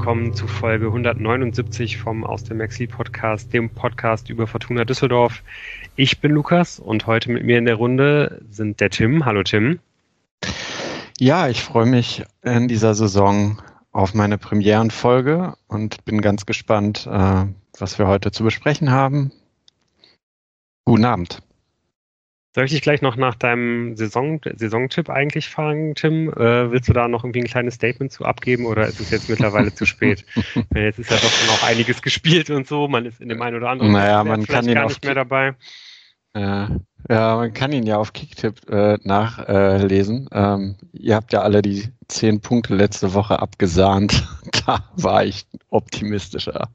willkommen zu Folge 179 vom Aus dem Maxi Podcast, dem Podcast über Fortuna Düsseldorf. Ich bin Lukas und heute mit mir in der Runde sind der Tim. Hallo Tim. Ja, ich freue mich in dieser Saison auf meine Premierenfolge und bin ganz gespannt, was wir heute zu besprechen haben. Guten Abend. Soll ich dich gleich noch nach deinem Saisontipp eigentlich fragen, Tim? Willst du da noch irgendwie ein kleines Statement zu abgeben oder ist es jetzt mittlerweile zu spät? Jetzt ist ja doch schon auch einiges gespielt und so, man ist in dem einen oder anderen man kann ihn gar nicht mehr dabei. Man kann ihn ja auf Kicktipp nachlesen. Ihr habt ja alle die 10 Punkte letzte Woche abgesahnt. Da war ich optimistischer.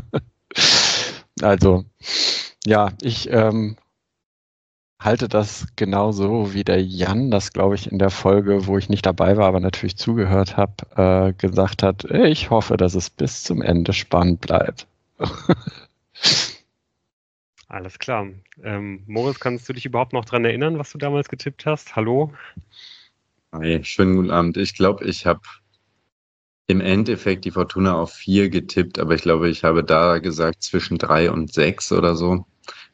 Also, ja, ich halte das genauso wie der Jan, das glaube ich in der Folge, wo ich nicht dabei war, aber natürlich zugehört habe, gesagt hat, ich hoffe, dass es bis zum Ende spannend bleibt. Alles klar. Moritz, kannst du dich überhaupt noch dran erinnern, was du damals getippt hast? Hallo? Hi, schönen guten Abend. Ich glaube, ich habe im Endeffekt die Fortuna auf 4 getippt, aber ich glaube, ich habe da gesagt zwischen 3 und 6 oder so.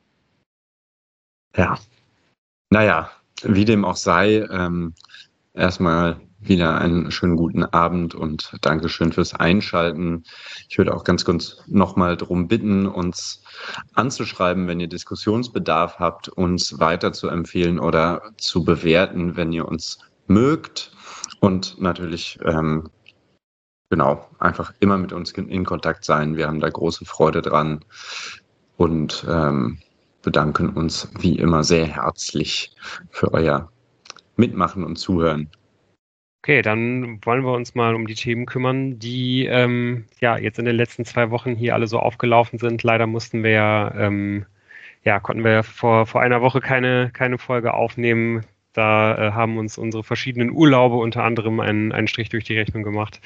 Ja. Naja, wie dem auch sei, erstmal wieder einen schönen guten Abend und Dankeschön fürs Einschalten. Ich würde auch ganz kurz nochmal darum bitten, uns anzuschreiben, wenn ihr Diskussionsbedarf habt, uns weiter zu empfehlen oder zu bewerten, wenn ihr uns mögt und natürlich einfach immer mit uns in Kontakt sein. Wir haben da große Freude dran und bedanken uns wie immer sehr herzlich für euer Mitmachen und Zuhören. Okay, dann wollen wir uns mal um die Themen kümmern, die jetzt in den letzten 2 Wochen hier alle so aufgelaufen sind. Leider mussten wir konnten wir vor einer Woche keine Folge aufnehmen. Da haben uns unsere verschiedenen Urlaube unter anderem einen Strich durch die Rechnung gemacht.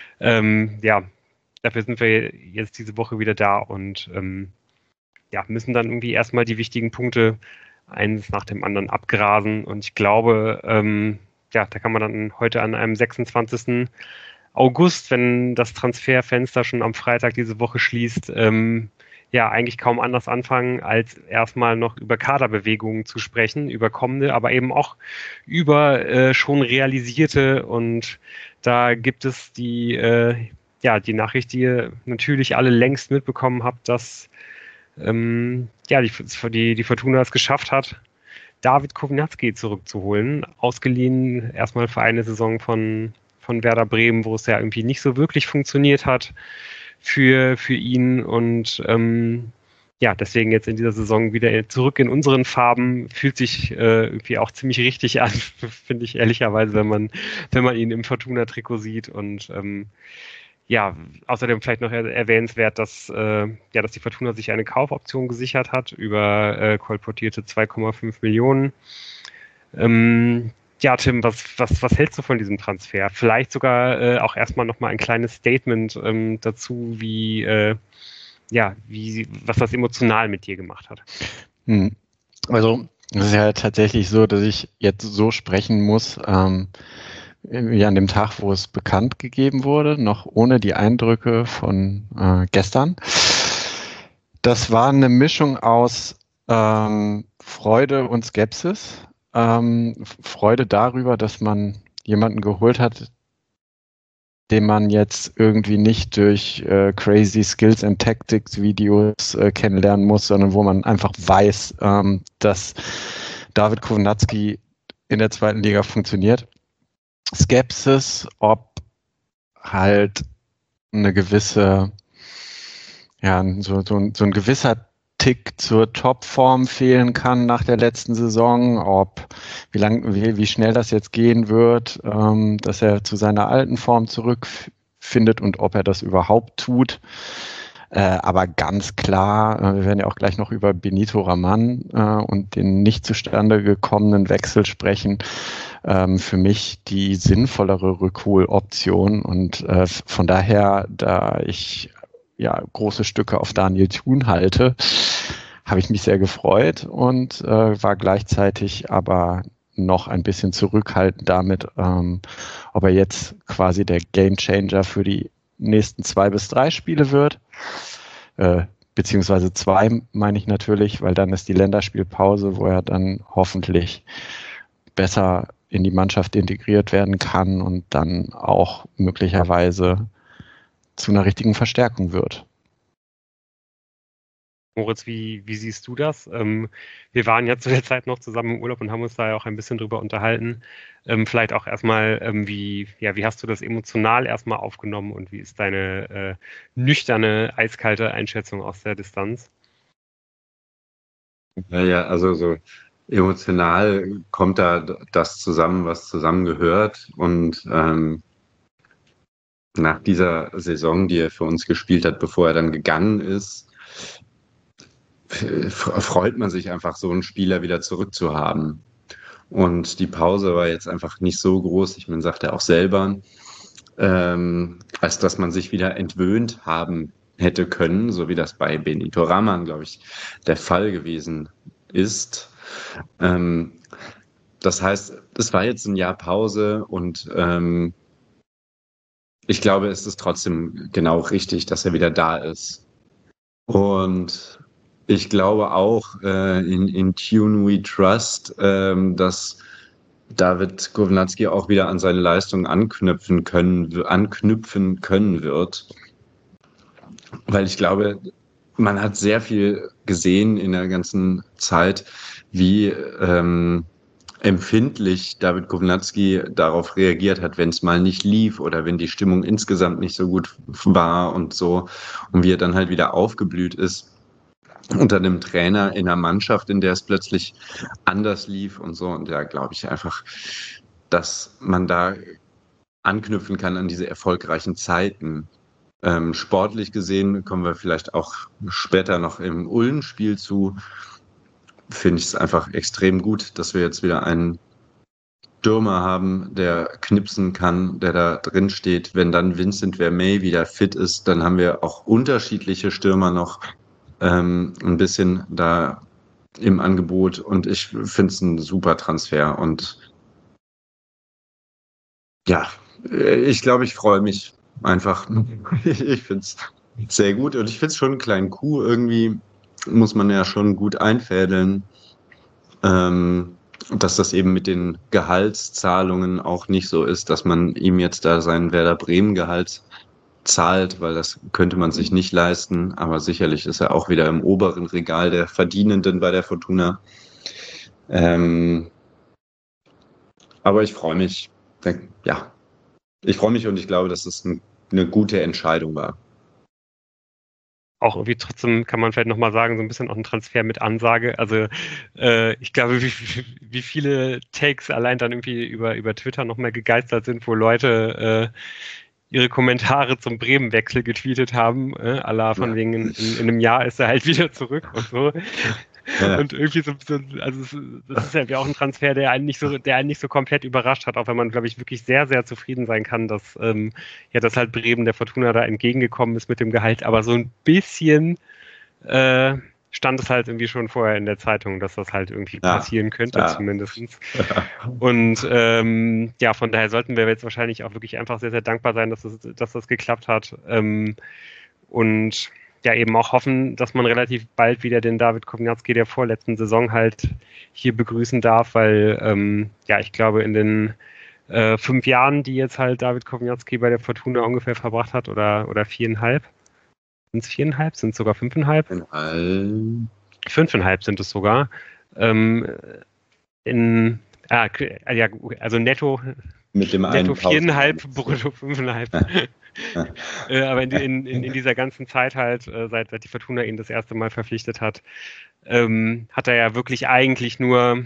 Dafür sind wir jetzt diese Woche wieder da und müssen dann irgendwie erstmal die wichtigen Punkte eines nach dem anderen abgrasen. Und ich glaube, da kann man dann heute an einem 26. August, wenn das Transferfenster schon am Freitag diese Woche schließt, eigentlich kaum anders anfangen, als erstmal noch über Kaderbewegungen zu sprechen, über kommende, aber eben auch über schon realisierte. Und da gibt es die Nachricht, die ihr natürlich alle längst mitbekommen habt, dass die Fortuna es geschafft hat, David Kownacki zurückzuholen, ausgeliehen erstmal für eine Saison von Werder Bremen, wo es ja irgendwie nicht so wirklich funktioniert hat für ihn und deswegen jetzt in dieser Saison wieder zurück in unseren Farben, fühlt sich irgendwie auch ziemlich richtig an, finde ich ehrlicherweise, wenn man ihn im Fortuna-Trikot sieht und außerdem vielleicht noch erwähnenswert, dass die Fortuna sich eine Kaufoption gesichert hat über kolportierte 2,5 Millionen. Tim, was hältst du von diesem Transfer? Vielleicht sogar auch erstmal nochmal ein kleines Statement dazu, was das emotional mit dir gemacht hat. Also, es ist ja tatsächlich so, dass ich jetzt so sprechen muss, wie an dem Tag, wo es bekannt gegeben wurde, noch ohne die Eindrücke von gestern. Das war eine Mischung aus Freude und Skepsis. Freude darüber, dass man jemanden geholt hat, den man jetzt irgendwie nicht durch crazy Skills and Tactics Videos kennenlernen muss, sondern wo man einfach weiß, dass David Kownacki in der 2. Liga funktioniert. Skepsis, ob halt eine gewisse, so ein gewisser Tick zur Topform fehlen kann nach der letzten Saison, wie schnell das jetzt gehen wird, dass er zu seiner alten Form zurückfindet und ob er das überhaupt tut. Aber ganz klar, wir werden ja auch gleich noch über Benito Raman und den nicht zustande gekommenen Wechsel sprechen. Für mich die sinnvollere Rückholoption und von daher, da ich große Stücke auf Daniel Thun halte, habe ich mich sehr gefreut und war gleichzeitig aber noch ein bisschen zurückhaltend damit, ob er jetzt quasi der Gamechanger für die nächsten 2 bis 3 Spiele wird. Beziehungsweise 2 meine ich natürlich, weil dann ist die Länderspielpause, wo er dann hoffentlich besser in die Mannschaft integriert werden kann und dann auch möglicherweise zu einer richtigen Verstärkung wird. Moritz, wie siehst du das? Wir waren ja zu der Zeit noch zusammen im Urlaub und haben uns da ja auch ein bisschen drüber unterhalten. Vielleicht auch erstmal, wie hast du das emotional erstmal aufgenommen und wie ist deine nüchterne, eiskalte Einschätzung aus der Distanz? Ja, also so emotional kommt da das zusammen, was zusammengehört. Und nach dieser Saison, die er für uns gespielt hat, bevor er dann gegangen ist, freut man sich einfach, so einen Spieler wieder zurückzuhaben. Und die Pause war jetzt einfach nicht so groß, ich meine, sagt er auch selber, als dass man sich wieder entwöhnt haben hätte können, so wie das bei Benito Raman, glaube ich, der Fall gewesen ist. Das heißt, es war jetzt ein Jahr Pause und ich glaube, es ist trotzdem genau richtig, dass er wieder da ist. Und ich glaube auch in Tune We Trust, dass David Kovnatski auch wieder an seine Leistungen anknüpfen können wird. Weil ich glaube, man hat sehr viel gesehen in der ganzen Zeit, wie empfindlich David Kovnatski darauf reagiert hat, wenn es mal nicht lief oder wenn die Stimmung insgesamt nicht so gut war und so. Und wie er dann halt wieder aufgeblüht ist unter einem Trainer in einer Mannschaft, in der es plötzlich anders lief und so. Und ja, glaube ich einfach, dass man da anknüpfen kann an diese erfolgreichen Zeiten. Sportlich gesehen kommen wir vielleicht auch später noch im Ulm-Spiel zu. Finde ich es einfach extrem gut, dass wir jetzt wieder einen Stürmer haben, der knipsen kann, der da drin steht. Wenn dann Vincent Vermey wieder fit ist, dann haben wir auch unterschiedliche Stürmer noch ein bisschen da im Angebot. Und ich finde es ein super Transfer. Und ja, ich glaube, ich freue mich einfach. Ich finde es sehr gut und ich finde es schon einen kleinen Coup irgendwie. Muss man ja schon gut einfädeln, dass das eben mit den Gehaltszahlungen auch nicht so ist, dass man ihm jetzt da sein Werder Bremen-Gehalt zahlt, weil das könnte man sich nicht leisten, aber sicherlich ist er auch wieder im oberen Regal der Verdienenden bei der Fortuna. Aber ich freue mich, ja, ich freue mich und ich glaube, dass es eine gute Entscheidung war. Auch irgendwie trotzdem kann man vielleicht nochmal sagen, so ein bisschen auch ein Transfer mit Ansage. Also ich glaube, wie viele Takes allein dann irgendwie über Twitter nochmal gegeistert sind, wo Leute ihre Kommentare zum Bremen-Wechsel getweetet haben, à la von wegen in einem Jahr ist er halt wieder zurück und so. Ja. Und irgendwie also das ist ja auch ein Transfer, der einen nicht so komplett überrascht hat, auch wenn man, glaube ich, wirklich sehr, sehr zufrieden sein kann, dass dass halt Bremen der Fortuna da entgegengekommen ist mit dem Gehalt, aber so ein bisschen stand es halt irgendwie schon vorher in der Zeitung, dass das halt irgendwie passieren könnte, zumindest. Ja. Und von daher sollten wir jetzt wahrscheinlich auch wirklich einfach sehr, sehr dankbar sein, dass das geklappt hat. Und ja, eben auch hoffen, dass man relativ bald wieder den David Kovnatski der vorletzten Saison halt hier begrüßen darf, weil ich glaube, in den 5 Jahren, die jetzt halt David Kovnatski bei der Fortuna ungefähr verbracht hat, oder 4,5, sind es 4,5? Sind es sogar 5,5? 5,5 sind es sogar. Also netto mit dem netto 4,5, brutto 5,5. Aber in dieser ganzen Zeit halt, seit die Fortuna ihn das erste Mal verpflichtet hat, hat er ja wirklich eigentlich nur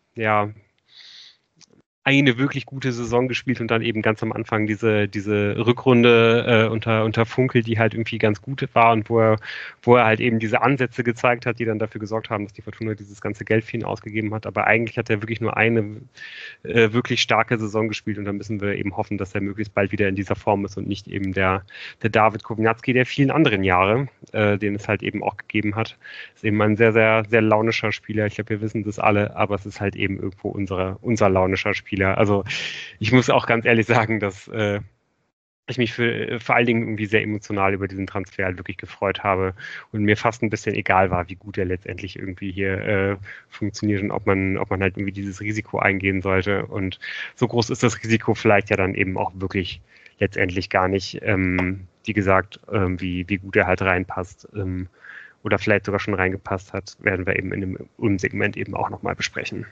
eine wirklich gute Saison gespielt und dann eben ganz am Anfang diese Rückrunde unter Funkel, die halt irgendwie ganz gut war und wo er halt eben diese Ansätze gezeigt hat, die dann dafür gesorgt haben, dass die Fortuna dieses ganze Geld für ihn ausgegeben hat. Aber eigentlich hat er wirklich nur eine wirklich starke Saison gespielt und dann müssen wir eben hoffen, dass er möglichst bald wieder in dieser Form ist und nicht eben der David Kovnatski der vielen anderen Jahre, den es halt eben auch gegeben hat. Ist eben ein sehr, sehr, sehr launischer Spieler. Ich glaube, wir wissen das alle, aber es ist halt eben irgendwo unser launischer Spieler. Also ich muss auch ganz ehrlich sagen, dass ich mich vor allen Dingen irgendwie sehr emotional über diesen Transfer halt wirklich gefreut habe und mir fast ein bisschen egal war, wie gut er letztendlich irgendwie hier funktioniert und ob man halt irgendwie dieses Risiko eingehen sollte. Und so groß ist das Risiko vielleicht ja dann eben auch wirklich letztendlich gar nicht, wie gesagt, wie gut er halt reinpasst oder vielleicht sogar schon reingepasst hat, werden wir eben in dem Ulm-Segment eben auch nochmal besprechen.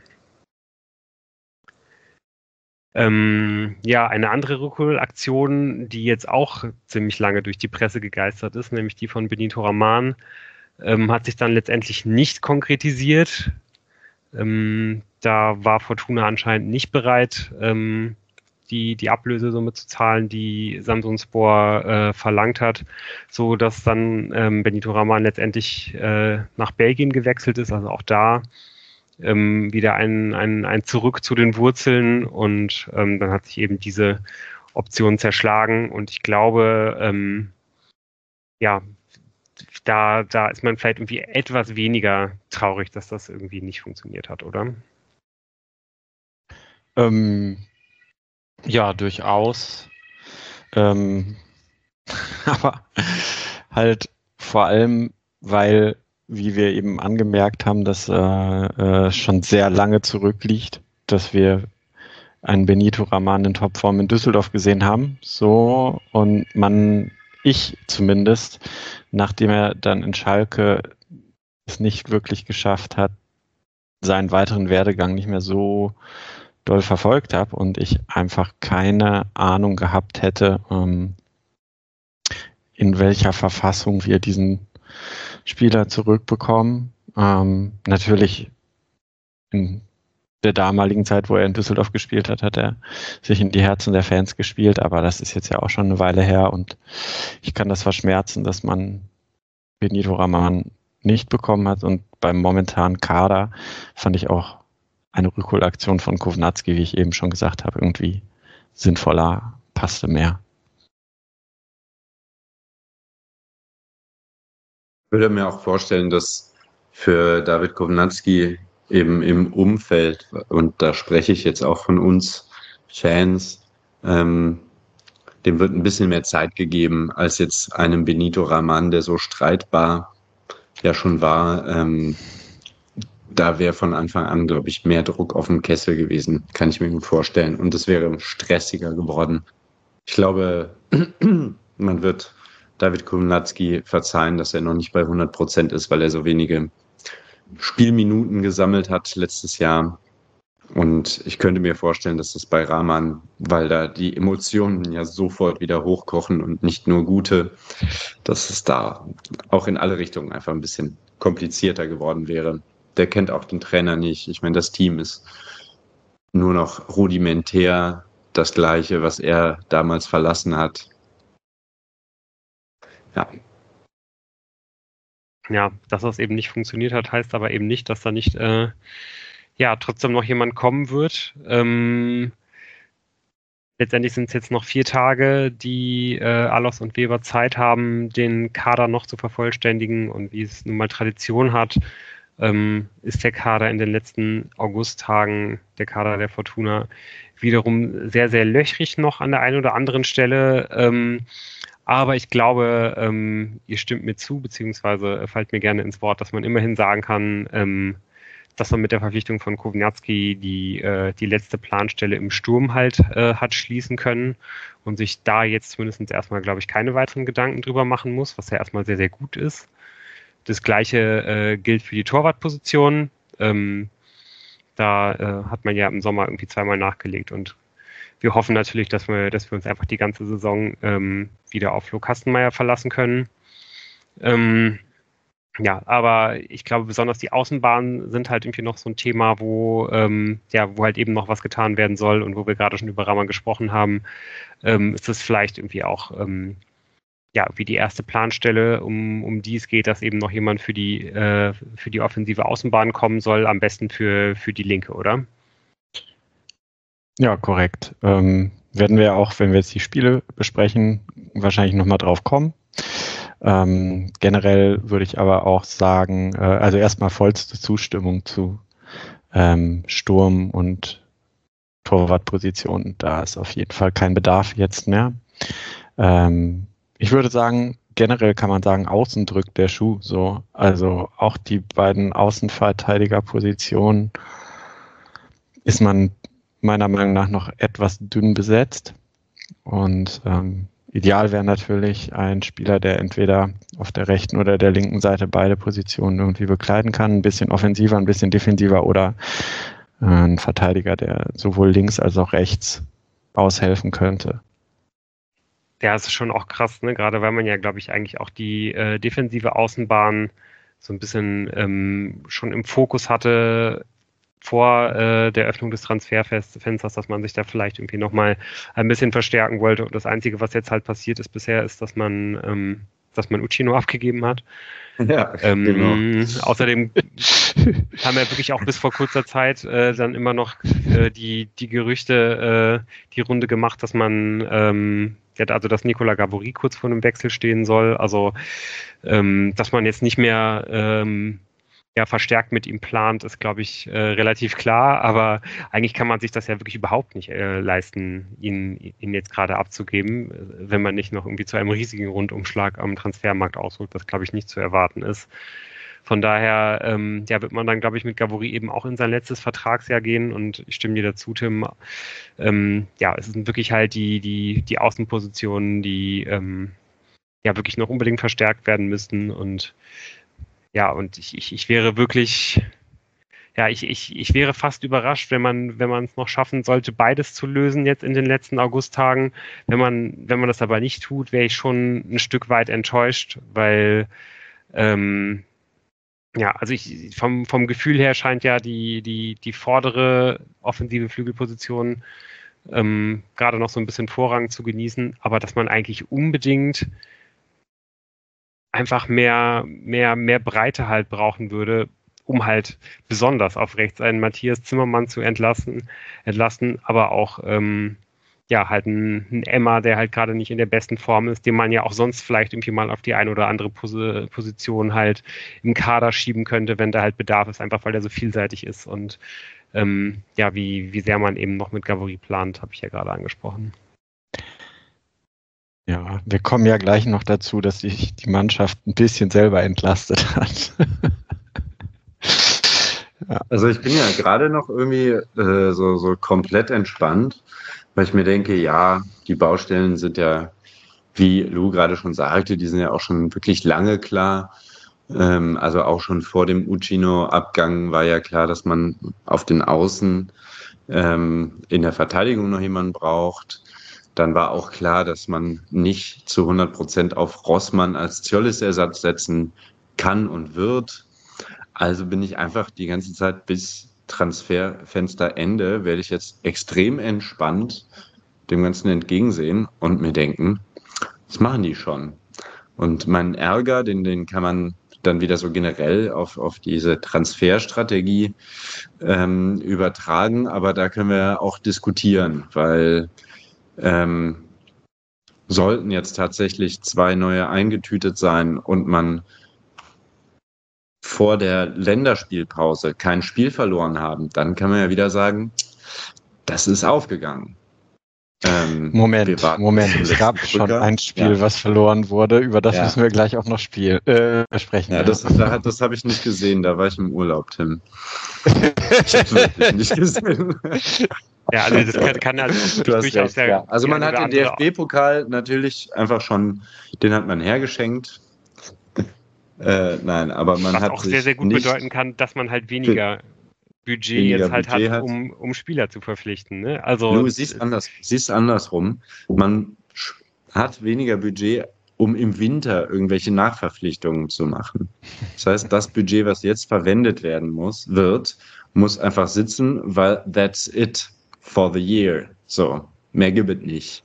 Ja, eine andere Rückholaktion, die jetzt auch ziemlich lange durch die Presse gegeistert ist, nämlich die von Benito Raman, hat sich dann letztendlich nicht konkretisiert. Da war Fortuna anscheinend nicht bereit, die Ablösesumme zu zahlen, die Samsunspor verlangt hat, so dass dann Benito Raman letztendlich nach Belgien gewechselt ist, also auch da wieder ein Zurück zu den Wurzeln und dann hat sich eben diese Option zerschlagen und ich glaube, ja, da ist man vielleicht irgendwie etwas weniger traurig, dass das irgendwie nicht funktioniert hat, oder? Ja, durchaus. Aber halt vor allem, weil, wie wir eben angemerkt haben, dass schon sehr lange zurückliegt, dass wir einen Benito Raman in Topform in Düsseldorf gesehen haben. So, und ich zumindest, nachdem er dann in Schalke es nicht wirklich geschafft hat, seinen weiteren Werdegang nicht mehr so doll verfolgt habe und ich einfach keine Ahnung gehabt hätte, in welcher Verfassung wir diesen Spieler zurückbekommen. Natürlich in der damaligen Zeit, wo er in Düsseldorf gespielt hat, hat er sich in die Herzen der Fans gespielt, aber das ist jetzt ja auch schon eine Weile her und ich kann das verschmerzen, dass man Benito Raman nicht bekommen hat und beim momentanen Kader fand ich auch eine Rückholaktion von Kovnatski, wie ich eben schon gesagt habe, irgendwie sinnvoller, passte mehr. Ich würde mir auch vorstellen, dass für David Kovnatski eben im Umfeld, und da spreche ich jetzt auch von uns Fans, dem wird ein bisschen mehr Zeit gegeben als jetzt einem Benito Raman, der so streitbar ja schon war. Da wäre von Anfang an, glaube ich, mehr Druck auf dem Kessel gewesen, kann ich mir gut vorstellen. Und es wäre stressiger geworden. Ich glaube, man wird David Kovnatski verzeihen, dass er noch nicht bei 100% ist, weil er so wenige Spielminuten gesammelt hat letztes Jahr. Und ich könnte mir vorstellen, dass das bei Raman, weil da die Emotionen ja sofort wieder hochkochen und nicht nur gute, dass es da auch in alle Richtungen einfach ein bisschen komplizierter geworden wäre. Der kennt auch den Trainer nicht. Ich meine, das Team ist nur noch rudimentär das Gleiche, was er damals verlassen hat. Ja. Ja, dass das eben nicht funktioniert hat, heißt aber eben nicht, dass da nicht trotzdem noch jemand kommen wird. Letztendlich sind es jetzt noch 4 Tage, die Allos und Weber Zeit haben, den Kader noch zu vervollständigen. Und wie es nun mal Tradition hat, ist der Kader in den letzten Augusttagen, der Kader der Fortuna, wiederum sehr, sehr löchrig noch an der einen oder anderen Stelle. Aber ich glaube, ihr stimmt mir zu, beziehungsweise fallt mir gerne ins Wort, dass man immerhin sagen kann, dass man mit der Verpflichtung von Kovnatski die letzte Planstelle im Sturm halt hat schließen können und sich da jetzt zumindest erstmal, glaube ich, keine weiteren Gedanken drüber machen muss, was ja erstmal sehr, sehr gut ist. Das Gleiche gilt für die Torwartposition. Da hat man ja im Sommer irgendwie 2-mal nachgelegt und wir hoffen natürlich, dass wir uns einfach die ganze Saison wieder auf Flo Kastenmeier verlassen können. Ja, aber ich glaube, besonders die Außenbahnen sind halt irgendwie noch so ein Thema, wo halt eben noch was getan werden soll und wo wir gerade schon über Raman gesprochen haben, ist es vielleicht irgendwie auch wie die erste Planstelle, um die es geht, dass eben noch jemand für die offensive Außenbahn kommen soll, am besten für die linke, oder? Ja, korrekt. Werden wir auch, wenn wir jetzt die Spiele besprechen, wahrscheinlich nochmal drauf kommen. Generell würde ich aber auch sagen, also erstmal vollste Zustimmung zu Sturm und Torwartposition. Da ist auf jeden Fall kein Bedarf jetzt mehr. Ich würde sagen, generell kann man sagen, außen drückt der Schuh so. Also auch die beiden Außenverteidigerpositionen ist man meiner Meinung nach noch etwas dünn besetzt. Und ideal wäre natürlich ein Spieler, der entweder auf der rechten oder der linken Seite beide Positionen irgendwie bekleiden kann. Ein bisschen offensiver, ein bisschen defensiver oder ein Verteidiger, der sowohl links als auch rechts aushelfen könnte. Ja, es ist schon auch krass, ne? Gerade weil man ja, glaube ich, eigentlich auch die defensive Außenbahn so ein bisschen schon im Fokus hatte vor der Öffnung des Transferfensters, dass man sich da vielleicht irgendwie nochmal ein bisschen verstärken wollte. Und das Einzige, was jetzt halt passiert ist bisher, ist, dass man Uchino abgegeben hat. Ja, genau. Außerdem haben wir wirklich auch bis vor kurzer Zeit dann immer noch die Gerüchte die Runde gemacht, dass man dass Nicolas Gaboury kurz vor einem Wechsel stehen soll. Also dass man jetzt nicht mehr verstärkt mit ihm plant, ist, glaube ich, relativ klar. Aber eigentlich kann man sich das ja wirklich überhaupt nicht leisten, ihn jetzt gerade abzugeben, wenn man nicht noch irgendwie zu einem riesigen Rundumschlag am Transfermarkt ausholt, was, glaube ich, nicht zu erwarten ist. Von daher wird man dann, glaube ich, mit Gaboury eben auch in sein letztes Vertragsjahr gehen. Und ich stimme dir dazu, Tim. Es sind wirklich halt die Außenpositionen, die wirklich noch unbedingt verstärkt werden müssten. Und ich wäre wirklich, ich wäre fast überrascht, wenn man es noch schaffen sollte, beides zu lösen jetzt in den letzten Augusttagen. Wenn man das aber nicht tut, wäre ich schon ein Stück weit enttäuscht, weil vom Gefühl her scheint ja die vordere offensive Flügelposition gerade noch so ein bisschen Vorrang zu genießen, aber dass man eigentlich unbedingt einfach mehr Breite halt brauchen würde, um halt besonders auf rechts einen Matthias Zimmermann zu entlasten, aber auch halt ein Emma, der halt gerade nicht in der besten Form ist, den man ja auch sonst vielleicht irgendwie mal auf die eine oder andere Position halt im Kader schieben könnte, wenn da halt Bedarf ist, einfach weil der so vielseitig ist und wie sehr man eben noch mit Gaboury plant, habe ich ja gerade angesprochen. Ja, wir kommen ja gleich noch dazu, dass sich die Mannschaft ein bisschen selber entlastet hat. Ja. Also ich bin ja gerade noch irgendwie so komplett entspannt, weil ich mir denke, ja, die Baustellen sind ja, wie Lou gerade schon sagte, die sind ja auch schon wirklich lange klar. Also auch schon vor dem Uchino-Abgang war ja klar, dass man auf den Außen in der Verteidigung noch jemanden braucht. Dann war auch klar, dass man nicht zu 100% auf Rossmann als Ziolis-Ersatz setzen kann und wird. Also bin ich einfach die ganze Zeit bis Transferfensterende, werde ich jetzt extrem entspannt dem Ganzen entgegensehen und mir denken, das machen die schon. Und meinen Ärger, den kann man dann wieder so generell auf diese Transferstrategie übertragen, aber da können wir auch diskutieren, weil sollten jetzt tatsächlich 2 neue eingetütet sein und man vor der Länderspielpause kein Spiel verloren haben, dann kann man ja wieder sagen, das ist aufgegangen. Moment, es gab schon ein Spiel, was verloren wurde, über das müssen wir gleich auch noch sprechen. Ja, das habe ich nicht gesehen, da war ich im Urlaub, Tim. Ich habe wirklich nicht gesehen. Ja, also das kann also durchaus ja. Also man hat den DFB-Pokal natürlich einfach schon, den hat man hergeschenkt. Nein, aber man hat auch sehr, sehr gut bedeuten kann, dass man halt weniger Budget jetzt halt hat, um Spieler zu verpflichten. Ne? Also du siehst andersrum. Man hat weniger Budget, um im Winter irgendwelche Nachverpflichtungen zu machen. Das heißt, das Budget, was jetzt verwendet werden muss einfach sitzen, weil that's it for the year. So, mehr gibt es nicht.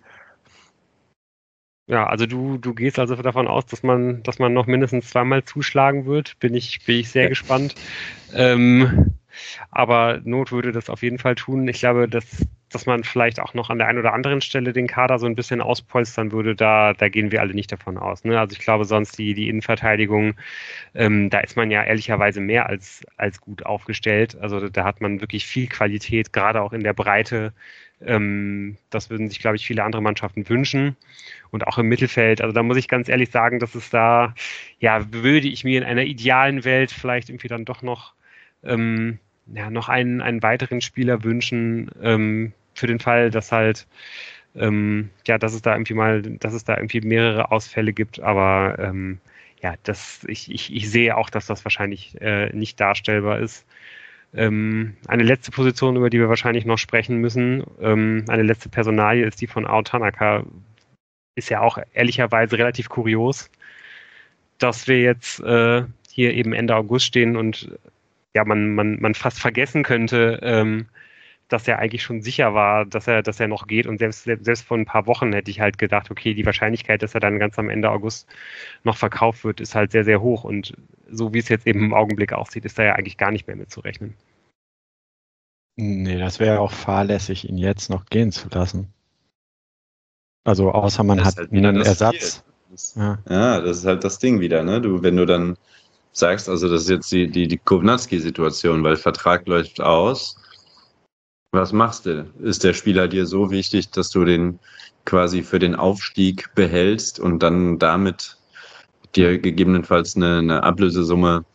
Ja, also du gehst also davon aus, dass man noch mindestens 2-mal zuschlagen wird. Bin ich sehr gespannt. Aber Not würde das auf jeden Fall tun. Ich glaube, das dass man vielleicht auch noch an der einen oder anderen Stelle den Kader so ein bisschen auspolstern würde, da gehen wir alle nicht davon aus. Ne? Also ich glaube, sonst die Innenverteidigung, da ist man ja ehrlicherweise mehr als gut aufgestellt. Also da hat man wirklich viel Qualität, gerade auch in der Breite. Das würden sich, glaube ich, viele andere Mannschaften wünschen. Und auch im Mittelfeld. Also da muss ich ganz ehrlich sagen, dass es da, ja, würde ich mir in einer idealen Welt vielleicht irgendwie dann doch noch noch einen weiteren Spieler wünschen, für den Fall, dass halt, dass es da irgendwie mehrere Ausfälle gibt, aber ich sehe auch, dass das wahrscheinlich nicht darstellbar ist. Eine letzte Position, über die wir wahrscheinlich noch sprechen müssen, eine letzte Personalie ist die von Ao Tanaka. Ist ja auch ehrlicherweise relativ kurios, dass wir jetzt hier eben Ende August stehen und ja, man fast vergessen könnte, dass er eigentlich schon sicher war, dass er noch geht. Und selbst vor ein paar Wochen hätte ich halt gedacht, okay, die Wahrscheinlichkeit, dass er dann ganz am Ende August noch verkauft wird, ist halt sehr, sehr hoch. Und so wie es jetzt eben im Augenblick aussieht, ist da ja eigentlich gar nicht mehr mit zu rechnen. Nee, das wäre auch fahrlässig, ihn jetzt noch gehen zu lassen. Also außer man hat halt einen Ersatz. Ja, das ist halt das Ding wieder, ne? Wenn du dann sagst, also das ist jetzt die Kownacki-Situation, weil Vertrag läuft aus. Was machst du? Ist der Spieler dir so wichtig, dass du den quasi für den Aufstieg behältst und dann damit dir gegebenenfalls auf eine Ablösesumme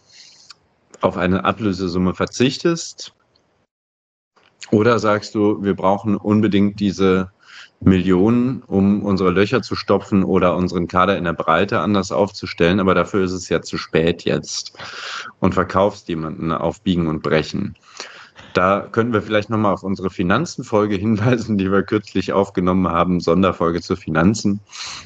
verzichtest? Oder sagst du, wir brauchen unbedingt diese Millionen, um unsere Löcher zu stopfen oder unseren Kader in der Breite anders aufzustellen, aber dafür ist es ja zu spät jetzt und verkaufst jemanden auf Biegen und Brechen. Da können wir vielleicht nochmal auf unsere Finanzen-Folge hinweisen, die wir kürzlich aufgenommen haben, Sonderfolge zu Finanzen,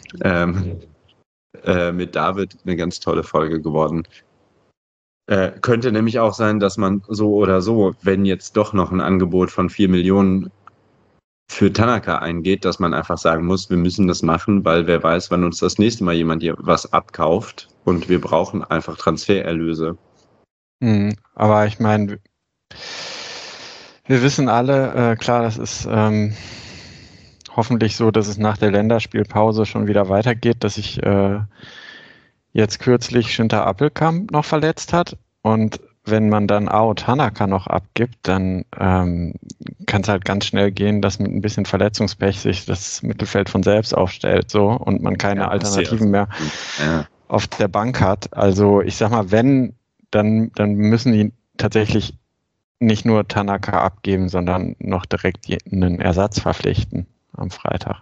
mit David, eine ganz tolle Folge geworden. Könnte nämlich auch sein, dass man so oder so, wenn jetzt doch noch ein Angebot von 4 Millionen für Tanaka eingeht, dass man einfach sagen muss, wir müssen das machen, weil wer weiß, wann uns das nächste Mal jemand hier was abkauft und wir brauchen einfach Transfererlöse. Aber ich meine, wir wissen alle, klar, das ist hoffentlich so, dass es nach der Länderspielpause schon wieder weitergeht, dass sich jetzt kürzlich Shinta Appelkamp noch verletzt hat und wenn man dann Ao Tanaka noch abgibt, dann kann es halt ganz schnell gehen, dass mit ein bisschen Verletzungspech sich das Mittelfeld von selbst aufstellt so und man keine Alternativen mehr auf der Bank hat. Also ich sag mal, wenn, dann müssen die tatsächlich nicht nur Tanaka abgeben, sondern noch direkt einen Ersatz verpflichten am Freitag.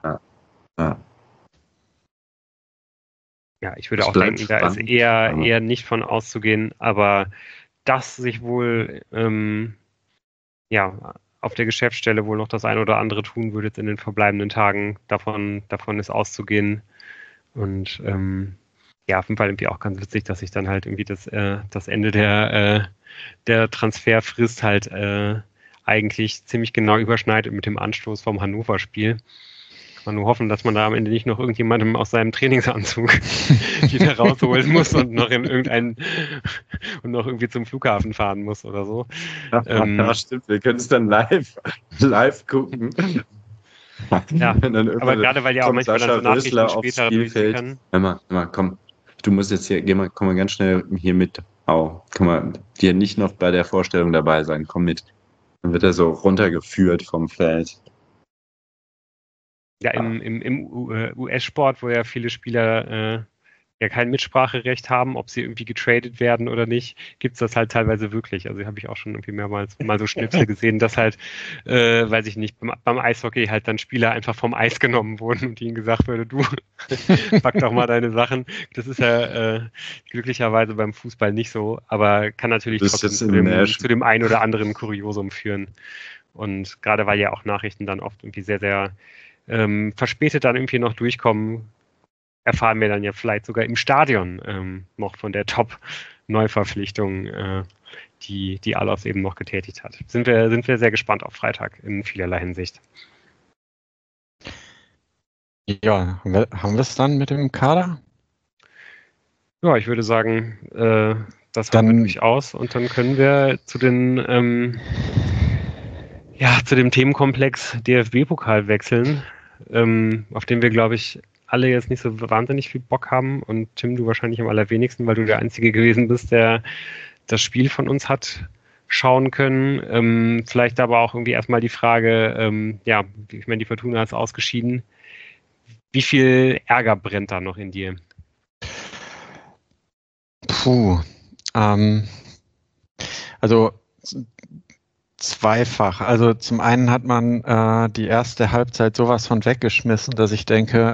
Ja, ich würde auch denken, da ist eher nicht von auszugehen, aber dass sich wohl auf der Geschäftsstelle wohl noch das ein oder andere tun würde jetzt in den verbleibenden Tagen, davon ist auszugehen. Und auf jeden Fall irgendwie auch ganz witzig, dass sich dann halt irgendwie das Ende der Transferfrist halt eigentlich ziemlich genau überschneidet mit dem Anstoß vom Hannover-Spiel. Kann man nur hoffen, dass man da am Ende nicht noch irgendjemandem aus seinem Trainingsanzug wieder rausholen muss und noch irgendwie zum Flughafen fahren muss oder so. Ja, stimmt. Wir können es dann live gucken. Ja, aber gerade weil ja auch manchmal dann so Nachrichten später durchgehen können. Hör mal, komm. Du musst jetzt hier, komm mal ganz schnell hier mit. Komm mal, dir nicht noch bei der Vorstellung dabei sein. Komm mit. Dann wird er so runtergeführt vom Feld. Ja, im US-Sport, wo ja viele Spieler ja kein Mitspracherecht haben, ob sie irgendwie getradet werden oder nicht, gibt es das halt teilweise wirklich. Also habe ich auch schon irgendwie mehrmals mal so Schnipsel gesehen, dass halt, weiß ich nicht, beim Eishockey halt dann Spieler einfach vom Eis genommen wurden und ihnen gesagt wurde, du, pack doch mal deine Sachen. Das ist ja glücklicherweise beim Fußball nicht so, aber kann natürlich trotzdem zu dem ein oder anderen Kuriosum führen. Und gerade weil ja auch Nachrichten dann oft irgendwie sehr, sehr verspätet dann irgendwie noch durchkommen, erfahren wir dann ja vielleicht sogar im Stadion noch von der Top-Neuverpflichtung, die Alofs eben noch getätigt hat. Sind wir sehr gespannt auf Freitag in vielerlei Hinsicht. Ja, haben wir es dann mit dem Kader? Ja, ich würde sagen, das haben wir durchaus und dann können wir zu den Ja, zu dem Themenkomplex DFB-Pokal wechseln, auf den wir, glaube ich, alle jetzt nicht so wahnsinnig viel Bock haben und Tim, du wahrscheinlich am allerwenigsten, weil du der Einzige gewesen bist, der das Spiel von uns hat schauen können. Vielleicht aber auch irgendwie erstmal die Frage, ja, ich meine, die Fortuna ist ausgeschieden. Wie viel Ärger brennt da noch in dir? Also zweifach. Also zum einen hat man die erste Halbzeit sowas von weggeschmissen, dass ich denke,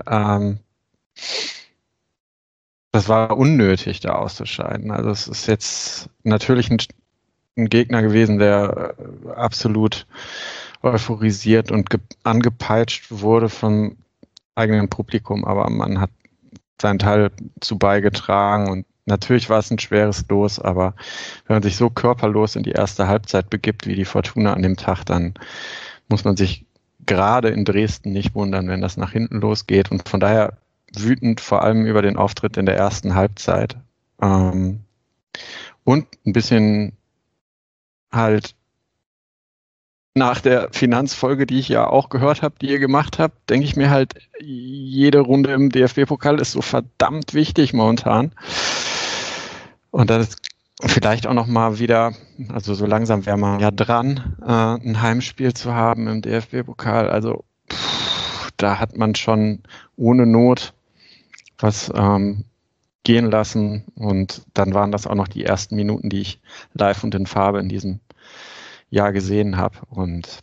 das war unnötig, da auszuscheiden. Also es ist jetzt natürlich ein Gegner gewesen, der absolut euphorisiert und angepeitscht wurde vom eigenen Publikum, aber man hat seinen Teil zu beigetragen und natürlich war es ein schweres Los, aber wenn man sich so körperlos in die erste Halbzeit begibt wie die Fortuna an dem Tag, dann muss man sich gerade in Dresden nicht wundern, wenn das nach hinten losgeht und von daher wütend vor allem über den Auftritt in der ersten Halbzeit und ein bisschen halt nach der Finanzfolge, die ich ja auch gehört habe, die ihr gemacht habt, denke ich mir halt, jede Runde im DFB-Pokal ist so verdammt wichtig momentan. Und dann ist vielleicht auch noch mal wieder, also so langsam wäre man ja dran, ein Heimspiel zu haben im DFB-Pokal. Also da hat man schon ohne Not was gehen lassen. Und dann waren das auch noch die ersten Minuten, die ich live und in Farbe in diesem Jahr gesehen habe. Und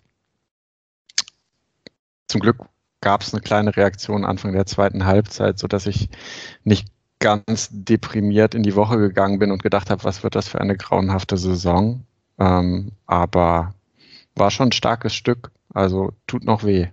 zum Glück gab es eine kleine Reaktion Anfang der zweiten Halbzeit, sodass ich nicht ganz deprimiert in die Woche gegangen bin und gedacht habe, was wird das für eine grauenhafte Saison. Aber war schon ein starkes Stück, also tut noch weh.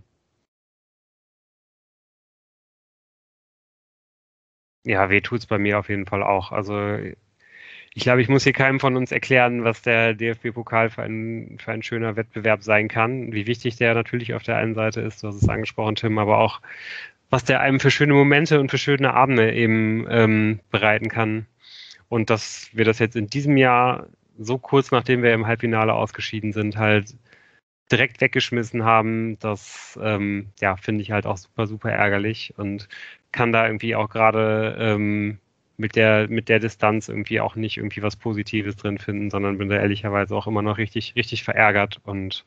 Ja, weh tut's bei mir auf jeden Fall auch. Also ich glaube, ich muss hier keinem von uns erklären, was der DFB-Pokal für ein schöner Wettbewerb sein kann, wie wichtig der natürlich auf der einen Seite ist, du hast es angesprochen, Tim, aber auch, was der einem für schöne Momente und für schöne Abende eben bereiten kann. Und dass wir das jetzt in diesem Jahr, so kurz nachdem wir im Halbfinale ausgeschieden sind, halt direkt weggeschmissen haben, das ja, finde ich halt auch super, super ärgerlich und kann da irgendwie auch gerade mit der Distanz irgendwie auch nicht irgendwie was Positives drin finden, sondern bin da ehrlicherweise auch immer noch richtig, richtig verärgert und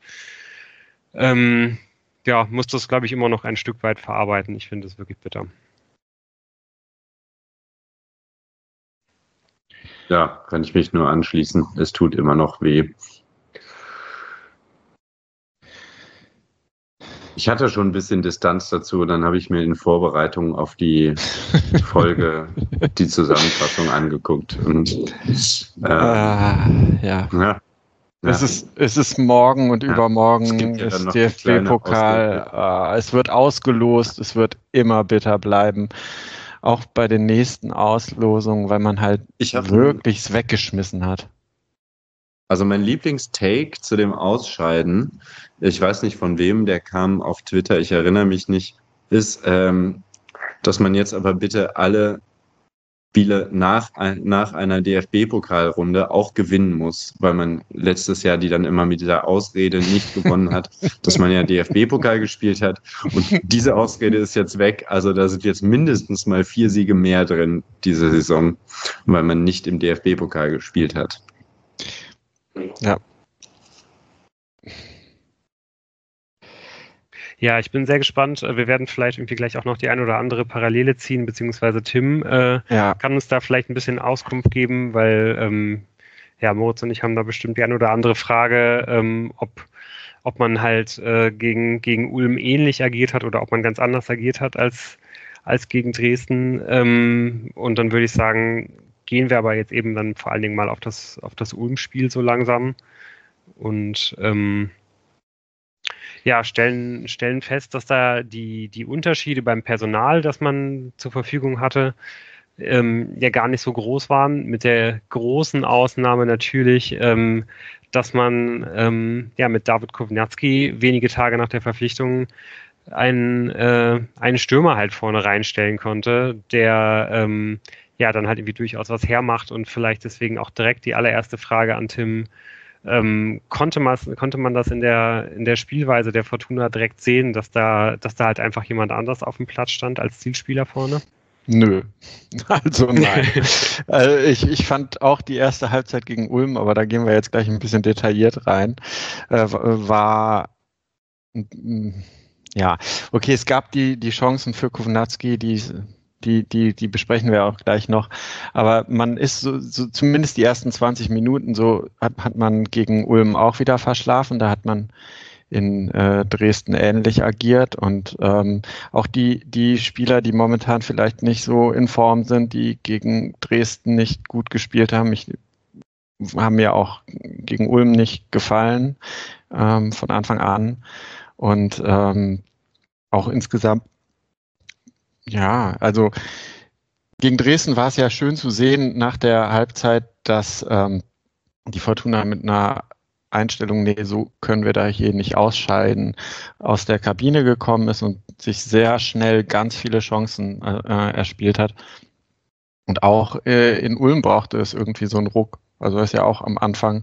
ja, muss das, glaube ich, immer noch ein Stück weit verarbeiten. Ich finde es wirklich bitter. Ja, kann ich mich nur anschließen. Es tut immer noch weh. Ich hatte schon ein bisschen Distanz dazu, dann habe ich mir in Vorbereitung auf die Folge die Zusammenfassung angeguckt. Und ja. Es ist morgen und übermorgen ist DFB-Pokal. Es wird ausgelost, es wird immer bitter bleiben. Auch bei den nächsten Auslosungen, weil man halt wirklich weggeschmissen hat. Also mein Lieblingstake zu dem Ausscheiden, ich weiß nicht von wem, der kam auf Twitter, ich erinnere mich nicht, ist, dass man jetzt aber bitte alle Spiele nach einer DFB-Pokalrunde auch gewinnen muss, weil man letztes Jahr die dann immer mit dieser Ausrede nicht gewonnen hat, dass man ja DFB-Pokal gespielt hat. Und diese Ausrede ist jetzt weg. Also da sind jetzt mindestens mal 4 Siege mehr drin diese Saison, weil man nicht im DFB-Pokal gespielt hat. Ja. Ja, ich bin sehr gespannt. Wir werden vielleicht irgendwie gleich auch noch die ein oder andere Parallele ziehen, beziehungsweise Tim kann uns da vielleicht ein bisschen Auskunft geben, weil ja, Moritz und ich haben da bestimmt die ein oder andere Frage, ob man halt gegen Ulm ähnlich agiert hat oder ob man ganz anders agiert hat als gegen Dresden. Und dann würde ich sagen, gehen wir aber jetzt eben dann vor allen Dingen mal auf das Ulm-Spiel so langsam und ja, stellen fest, dass da die Unterschiede beim Personal, das man zur Verfügung hatte, ja gar nicht so groß waren, mit der großen Ausnahme natürlich, dass man ja mit David Kovnatski wenige Tage nach der Verpflichtung einen Stürmer halt vorne reinstellen konnte, der ja dann halt irgendwie durchaus was hermacht und vielleicht deswegen auch direkt die allererste Frage an Tim, konnte man das in der Spielweise der Fortuna direkt sehen, dass da halt einfach jemand anders auf dem Platz stand als Zielspieler vorne? Nö, also nein. Ich fand auch die erste Halbzeit gegen Ulm, aber da gehen wir jetzt gleich ein bisschen detailliert rein, war ja, okay, es gab die Chancen für Kownacki, die besprechen wir auch gleich noch. Aber man ist so zumindest die ersten 20 Minuten so hat man gegen Ulm auch wieder verschlafen. Da hat man in Dresden ähnlich agiert und auch die Spieler, die momentan vielleicht nicht so in Form sind, die gegen Dresden nicht gut gespielt haben, haben mir auch gegen Ulm nicht gefallen von Anfang an. Und auch insgesamt, ja, also gegen Dresden war es ja schön zu sehen nach der Halbzeit, dass die Fortuna mit einer Einstellung, nee, so können wir da hier nicht ausscheiden, aus der Kabine gekommen ist und sich sehr schnell ganz viele Chancen erspielt hat. Und auch in Ulm brauchte es irgendwie so einen Ruck. Also ist ja auch am Anfang,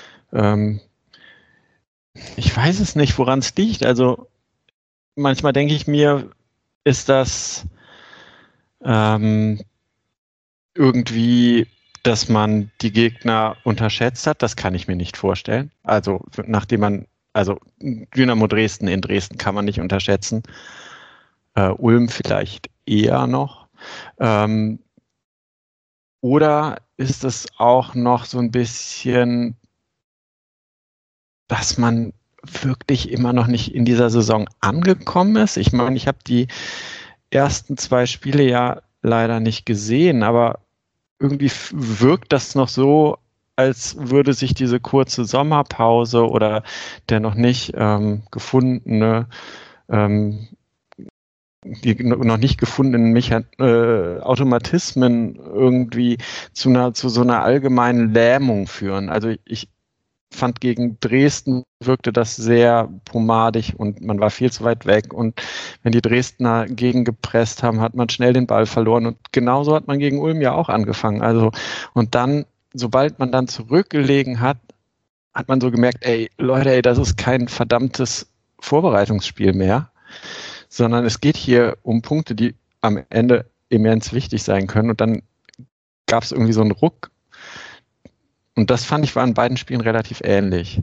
ich weiß es nicht, woran es liegt. Also manchmal denke ich mir, ist das irgendwie, dass man die Gegner unterschätzt hat? Das kann ich mir nicht vorstellen. Also Dynamo Dresden in Dresden kann man nicht unterschätzen. Ulm vielleicht eher noch. Oder ist es auch noch so ein bisschen, dass man wirklich immer noch nicht in dieser Saison angekommen ist? Ich meine, ich habe die ersten 2 Spiele ja leider nicht gesehen, aber irgendwie wirkt das noch so, als würde sich diese kurze Sommerpause oder der noch nicht gefundene die noch nicht gefundenen Automatismen irgendwie zu so einer allgemeinen Lähmung führen. Also ich fand, gegen Dresden wirkte das sehr pomadig und man war viel zu weit weg. Und wenn die Dresdner gegengepresst haben, hat man schnell den Ball verloren. Und genauso hat man gegen Ulm ja auch angefangen. Also, und dann, sobald man dann zurückgelegen hat, hat man so gemerkt, ey, Leute, das ist kein verdammtes Vorbereitungsspiel mehr, sondern es geht hier um Punkte, die am Ende immens wichtig sein können. Und dann gab es irgendwie so einen Ruck. Und das fand ich war in beiden Spielen relativ ähnlich.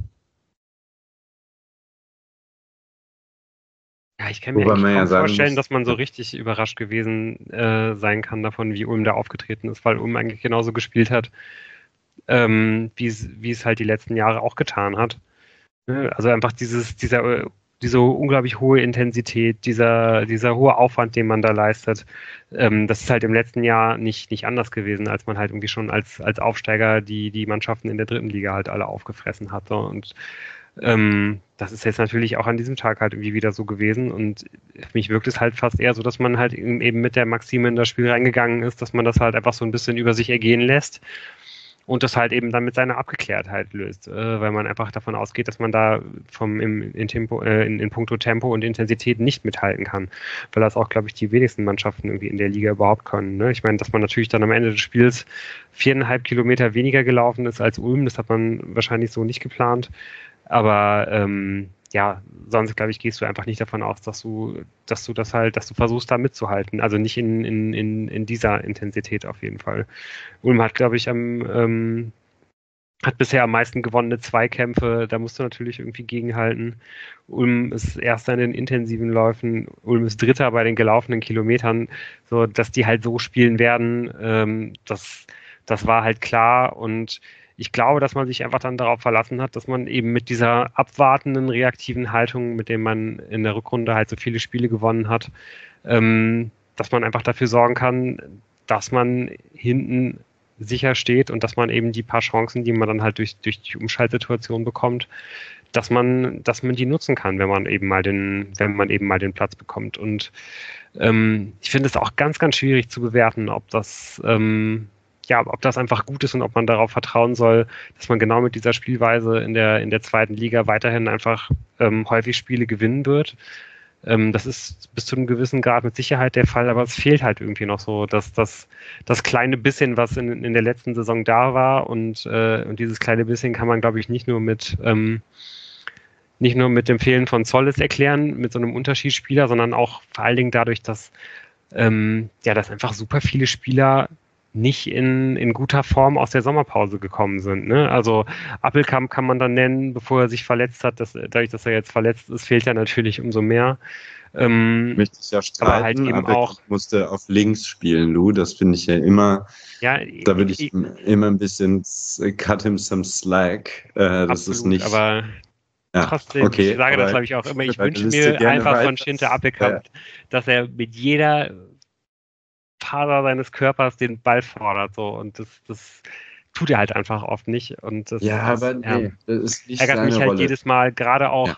Ja, ich kann mir eigentlich kaum vorstellen, dass man so richtig überrascht gewesen sein kann davon, wie Ulm da aufgetreten ist, weil Ulm eigentlich genauso gespielt hat, wie es halt die letzten Jahre auch getan hat. Also einfach diese unglaublich hohe Intensität, dieser hohe Aufwand, den man da leistet, das ist halt im letzten Jahr nicht anders gewesen, als man halt irgendwie schon als Aufsteiger die Mannschaften in der 3. Liga halt alle aufgefressen hatte. Und das ist jetzt natürlich auch an diesem Tag halt irgendwie wieder so gewesen. Und für mich wirkt es halt fast eher so, dass man halt eben mit der Maxime in das Spiel reingegangen ist, dass man das halt einfach so ein bisschen über sich ergehen lässt. Und das halt eben dann mit seiner Abgeklärtheit löst, weil man einfach davon ausgeht, dass man da in puncto Tempo und Intensität nicht mithalten kann, weil das auch, glaube ich, die wenigsten Mannschaften irgendwie in der Liga überhaupt können. Ne? Ich meine, dass man natürlich dann am Ende des Spiels 4,5 Kilometer weniger gelaufen ist als Ulm, das hat man wahrscheinlich so nicht geplant, aber ja, sonst, glaube ich, gehst du einfach nicht davon aus, dass du versuchst, da mitzuhalten. Also nicht in dieser Intensität auf jeden Fall. Ulm hat, glaube ich, hat bisher am meisten gewonnene Zweikämpfe. Da musst du natürlich irgendwie gegenhalten. Ulm ist Erster in den intensiven Läufen. Ulm ist Dritter bei den gelaufenen Kilometern. So, dass die halt so spielen werden, das war halt klar. Und ich glaube, dass man sich einfach dann darauf verlassen hat, dass man eben mit dieser abwartenden, reaktiven Haltung, mit der man in der Rückrunde halt so viele Spiele gewonnen hat, dass man einfach dafür sorgen kann, dass man hinten sicher steht und dass man eben die paar Chancen, die man dann halt durch die Umschaltsituation bekommt, dass man die nutzen kann, wenn man eben mal den Platz bekommt. Und ich finde es auch ganz, ganz schwierig zu bewerten, ob das einfach gut ist und ob man darauf vertrauen soll, dass man genau mit dieser Spielweise in der 2. Liga weiterhin einfach häufig Spiele gewinnen wird. Das ist bis zu einem gewissen Grad mit Sicherheit der Fall, aber es fehlt halt irgendwie noch so, dass das kleine bisschen, was in der letzten Saison da war und dieses kleine bisschen kann man, glaube ich, nicht nur mit dem Fehlen von Zolles erklären, mit so einem Unterschiedsspieler, sondern auch vor allen Dingen dadurch, dass dass einfach super viele Spieler nicht in guter Form aus der Sommerpause gekommen sind. Ne? Also Appelkamp kann man dann nennen, bevor er sich verletzt hat. Dadurch, dass er jetzt verletzt ist, fehlt er natürlich umso mehr. Möchte ich ja streiten, aber halt eben auch musste auf links spielen, Lou. Das finde ich ja immer. Ja, da würde ich immer ein bisschen cut him some slack. Das absolut, ist nicht. Aber trotzdem, okay, ich sage das, glaube ich, auch immer. Ich wünsche mir einfach von Shinta Appelkamp, dass er mit jeder Faser seines Körpers den Ball fordert. So. Und das tut er halt einfach oft nicht. Und das, das ist nicht ärgert mich halt Rolle. jedes Mal, gerade auch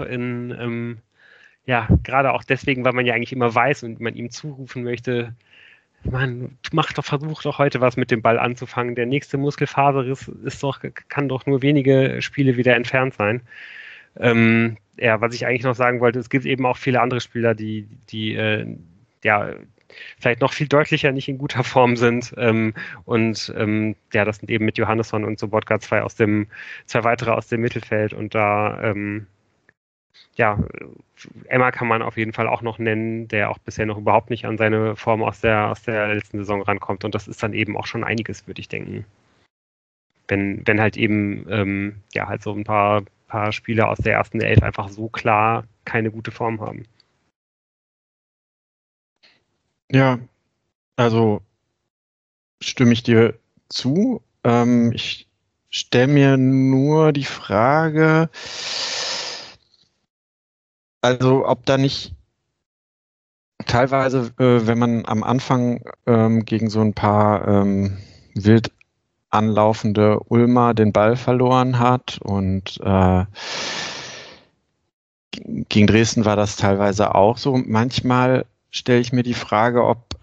gerade auch deswegen, weil man ja eigentlich immer weiß und man ihm zurufen möchte, man versuch doch heute was mit dem Ball anzufangen. Der nächste Muskelfaserriss kann doch nur wenige Spiele wieder entfernt sein. Was ich eigentlich noch sagen wollte, es gibt eben auch viele andere Spieler, die vielleicht noch viel deutlicher nicht in guter Form sind. Das sind eben mit Johannesson und Sobotka zwei weitere aus dem Mittelfeld. Und da, Emma kann man auf jeden Fall auch noch nennen, der auch bisher noch überhaupt nicht an seine Form aus der letzten Saison rankommt. Und das ist dann eben auch schon einiges, würde ich denken. Wenn halt eben, halt so ein paar Spieler aus der ersten Elf einfach so klar keine gute Form haben. Ja, also stimme ich dir zu. Ich stelle mir nur die Frage, also ob da nicht teilweise, wenn man am Anfang gegen so ein paar wild anlaufende Ulmer den Ball verloren hat und gegen Dresden war das teilweise auch so. Manchmal stelle ich mir die Frage, ob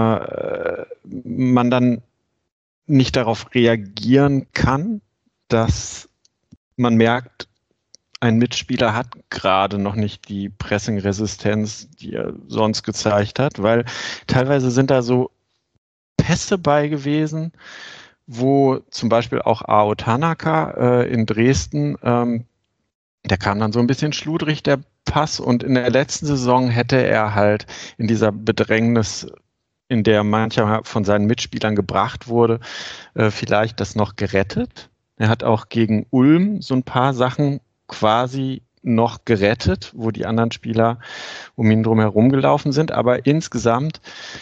man dann nicht darauf reagieren kann, dass man merkt, ein Mitspieler hat gerade noch nicht die Pressing-Resistenz, die er sonst gezeigt hat, weil teilweise sind da so Pässe bei gewesen, wo zum Beispiel auch Ao Tanaka in Dresden, der kam dann so ein bisschen schludrig, der Pass, und in der letzten Saison hätte er halt in dieser Bedrängnis, in der mancher von seinen Mitspielern gebracht wurde, vielleicht das noch gerettet. Er hat auch gegen Ulm so ein paar Sachen quasi noch gerettet, wo die anderen Spieler um ihn drum herum gelaufen sind, aber insgesamt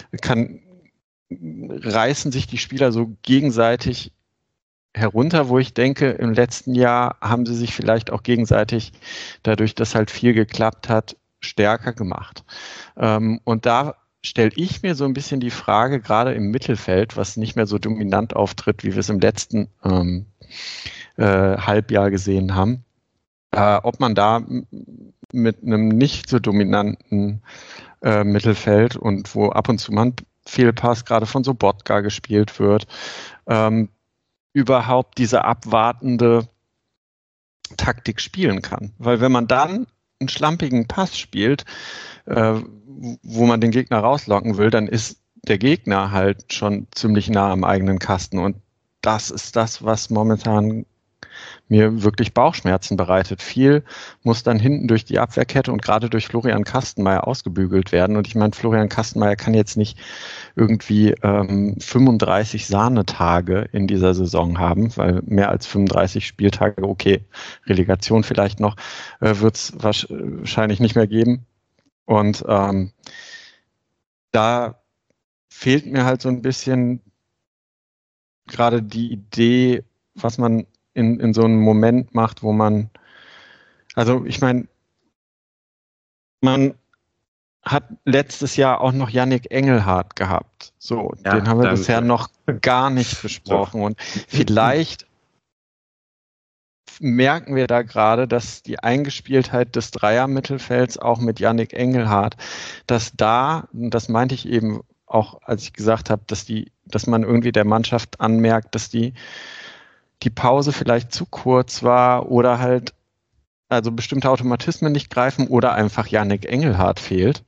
reißen sich die Spieler so gegenseitig herunter, wo ich denke, im letzten Jahr haben sie sich vielleicht auch gegenseitig, dadurch, dass halt viel geklappt hat, stärker gemacht. Und da stelle ich mir so ein bisschen die Frage, gerade im Mittelfeld, was nicht mehr so dominant auftritt, wie wir es im letzten Halbjahr gesehen haben, ob man da mit einem nicht so dominanten Mittelfeld und wo ab und zu mal ein Fehlpass gerade von Sobotka gespielt wird, überhaupt diese abwartende Taktik spielen kann. Weil wenn man dann einen schlampigen Pass spielt, wo man den Gegner rauslocken will, dann ist der Gegner halt schon ziemlich nah am eigenen Kasten. Und das ist das, was momentan mir wirklich Bauchschmerzen bereitet. Viel muss dann hinten durch die Abwehrkette und gerade durch Florian Kastenmeier ausgebügelt werden. Und ich meine, Florian Kastenmeier kann jetzt nicht irgendwie 35 Sahnetage in dieser Saison haben, weil mehr als 35 Spieltage, okay, Relegation vielleicht noch, wird es wahrscheinlich nicht mehr geben. Und da fehlt mir halt so ein bisschen gerade die Idee, was man in so einem Moment macht, wo man, also ich meine, man hat letztes Jahr auch noch Yannick Engelhardt gehabt. So, ja, den haben wir bisher noch gar nicht besprochen. Und vielleicht merken wir da gerade, dass die Eingespieltheit des Dreier-Mittelfelds auch mit Yannick Engelhardt, dass da, das meinte ich eben auch, als ich gesagt habe, dass man irgendwie der Mannschaft anmerkt, dass die Pause vielleicht zu kurz war oder halt also bestimmte Automatismen nicht greifen oder einfach Yannick Engelhardt fehlt.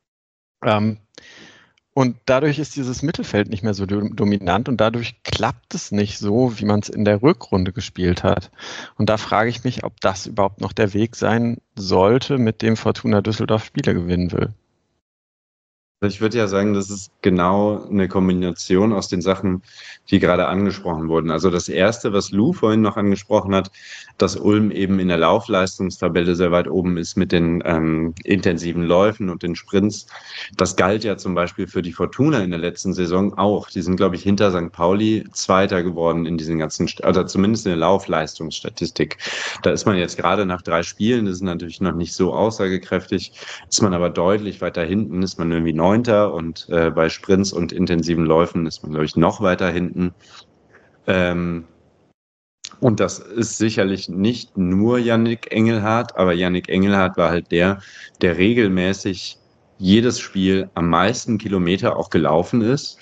Und dadurch ist dieses Mittelfeld nicht mehr so dominant und dadurch klappt es nicht so, wie man es in der Rückrunde gespielt hat. Und da frage ich mich, ob das überhaupt noch der Weg sein sollte, mit dem Fortuna Düsseldorf Spiele gewinnen will. Ich würde ja sagen, das ist genau eine Kombination aus den Sachen, die gerade angesprochen wurden. Also das Erste, was Lou vorhin noch angesprochen hat, dass Ulm eben in der Laufleistungstabelle sehr weit oben ist mit den intensiven Läufen und den Sprints. Das galt ja zum Beispiel für die Fortuna in der letzten Saison auch. Die sind, glaube ich, hinter St. Pauli Zweiter geworden in diesen ganzen, also zumindest in der Laufleistungsstatistik. Da ist man jetzt gerade nach 3 Spielen, das ist natürlich noch nicht so aussagekräftig, ist man aber deutlich weiter hinten, ist man irgendwie 9. Und bei Sprints und intensiven Läufen ist man, glaube ich, noch weiter hinten. Und das ist sicherlich nicht nur Yannick Engelhardt, aber Yannick Engelhardt war halt der regelmäßig jedes Spiel am meisten Kilometer auch gelaufen ist.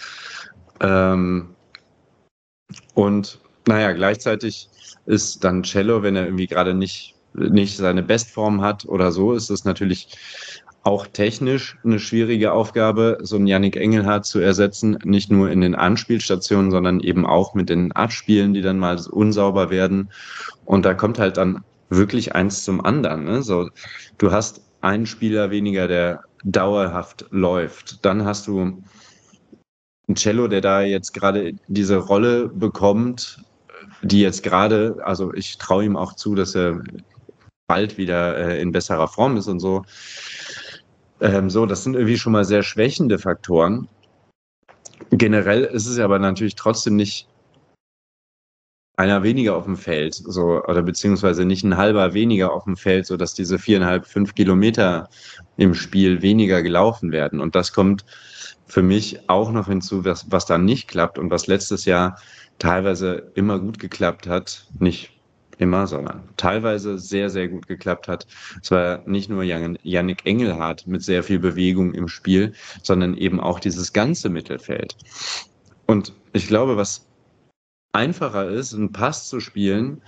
Und naja, gleichzeitig ist dann Cello, wenn er irgendwie gerade nicht seine Bestform hat oder so, ist es natürlich auch technisch eine schwierige Aufgabe, so einen Yannick Engelhardt zu ersetzen, nicht nur in den Anspielstationen, sondern eben auch mit den Abspielen, die dann mal unsauber werden. Und da kommt halt dann wirklich eins zum anderen. Ne? So, du hast einen Spieler weniger, der dauerhaft läuft. Dann hast du einen Cello, der da jetzt gerade diese Rolle bekommt, die jetzt gerade, also ich traue ihm auch zu, dass er bald wieder in besserer Form ist und so. So, das sind irgendwie schon mal sehr schwächende Faktoren. Generell ist es aber natürlich trotzdem nicht einer weniger auf dem Feld, so, oder beziehungsweise nicht ein halber weniger auf dem Feld, sodass diese 4,5, 5 Kilometer im Spiel weniger gelaufen werden. Und das kommt für mich auch noch hinzu, was da nicht klappt und was letztes Jahr teilweise immer gut geklappt hat, nicht immer, sondern teilweise sehr, sehr gut geklappt hat. Es war nicht nur Yannick Engelhardt mit sehr viel Bewegung im Spiel, sondern eben auch dieses ganze Mittelfeld. Und ich glaube, was einfacher ist, einen Pass zu spielen,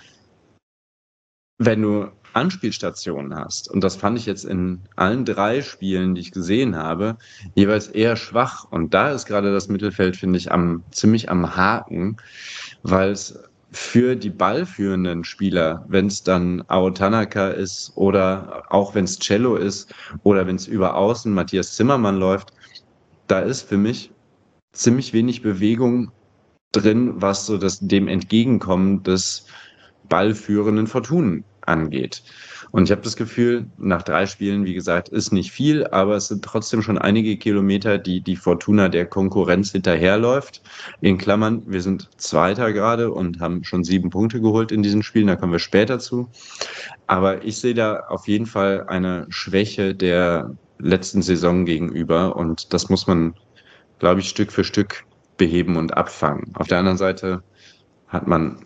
wenn du Anspielstationen hast. Und das fand ich jetzt in allen 3 Spielen, die ich gesehen habe, jeweils eher schwach. Und da ist gerade das Mittelfeld, finde ich, ziemlich am Haken, weil es für die ballführenden Spieler, wenn es dann Ao Tanaka ist oder auch wenn es Cello ist oder wenn es über Außen Matthias Zimmermann läuft, da ist für mich ziemlich wenig Bewegung drin, was so dem Entgegenkommen des ballführenden Fortunen angeht. Und ich habe das Gefühl, nach 3 Spielen, wie gesagt, ist nicht viel, aber es sind trotzdem schon einige Kilometer, die Fortuna der Konkurrenz hinterherläuft. In Klammern, wir sind Zweiter gerade und haben schon 7 Punkte geholt in diesen Spielen, da kommen wir später zu. Aber ich sehe da auf jeden Fall eine Schwäche der letzten Saison gegenüber und das muss man, glaube ich, Stück für Stück beheben und abfangen. Auf der anderen Seite hat man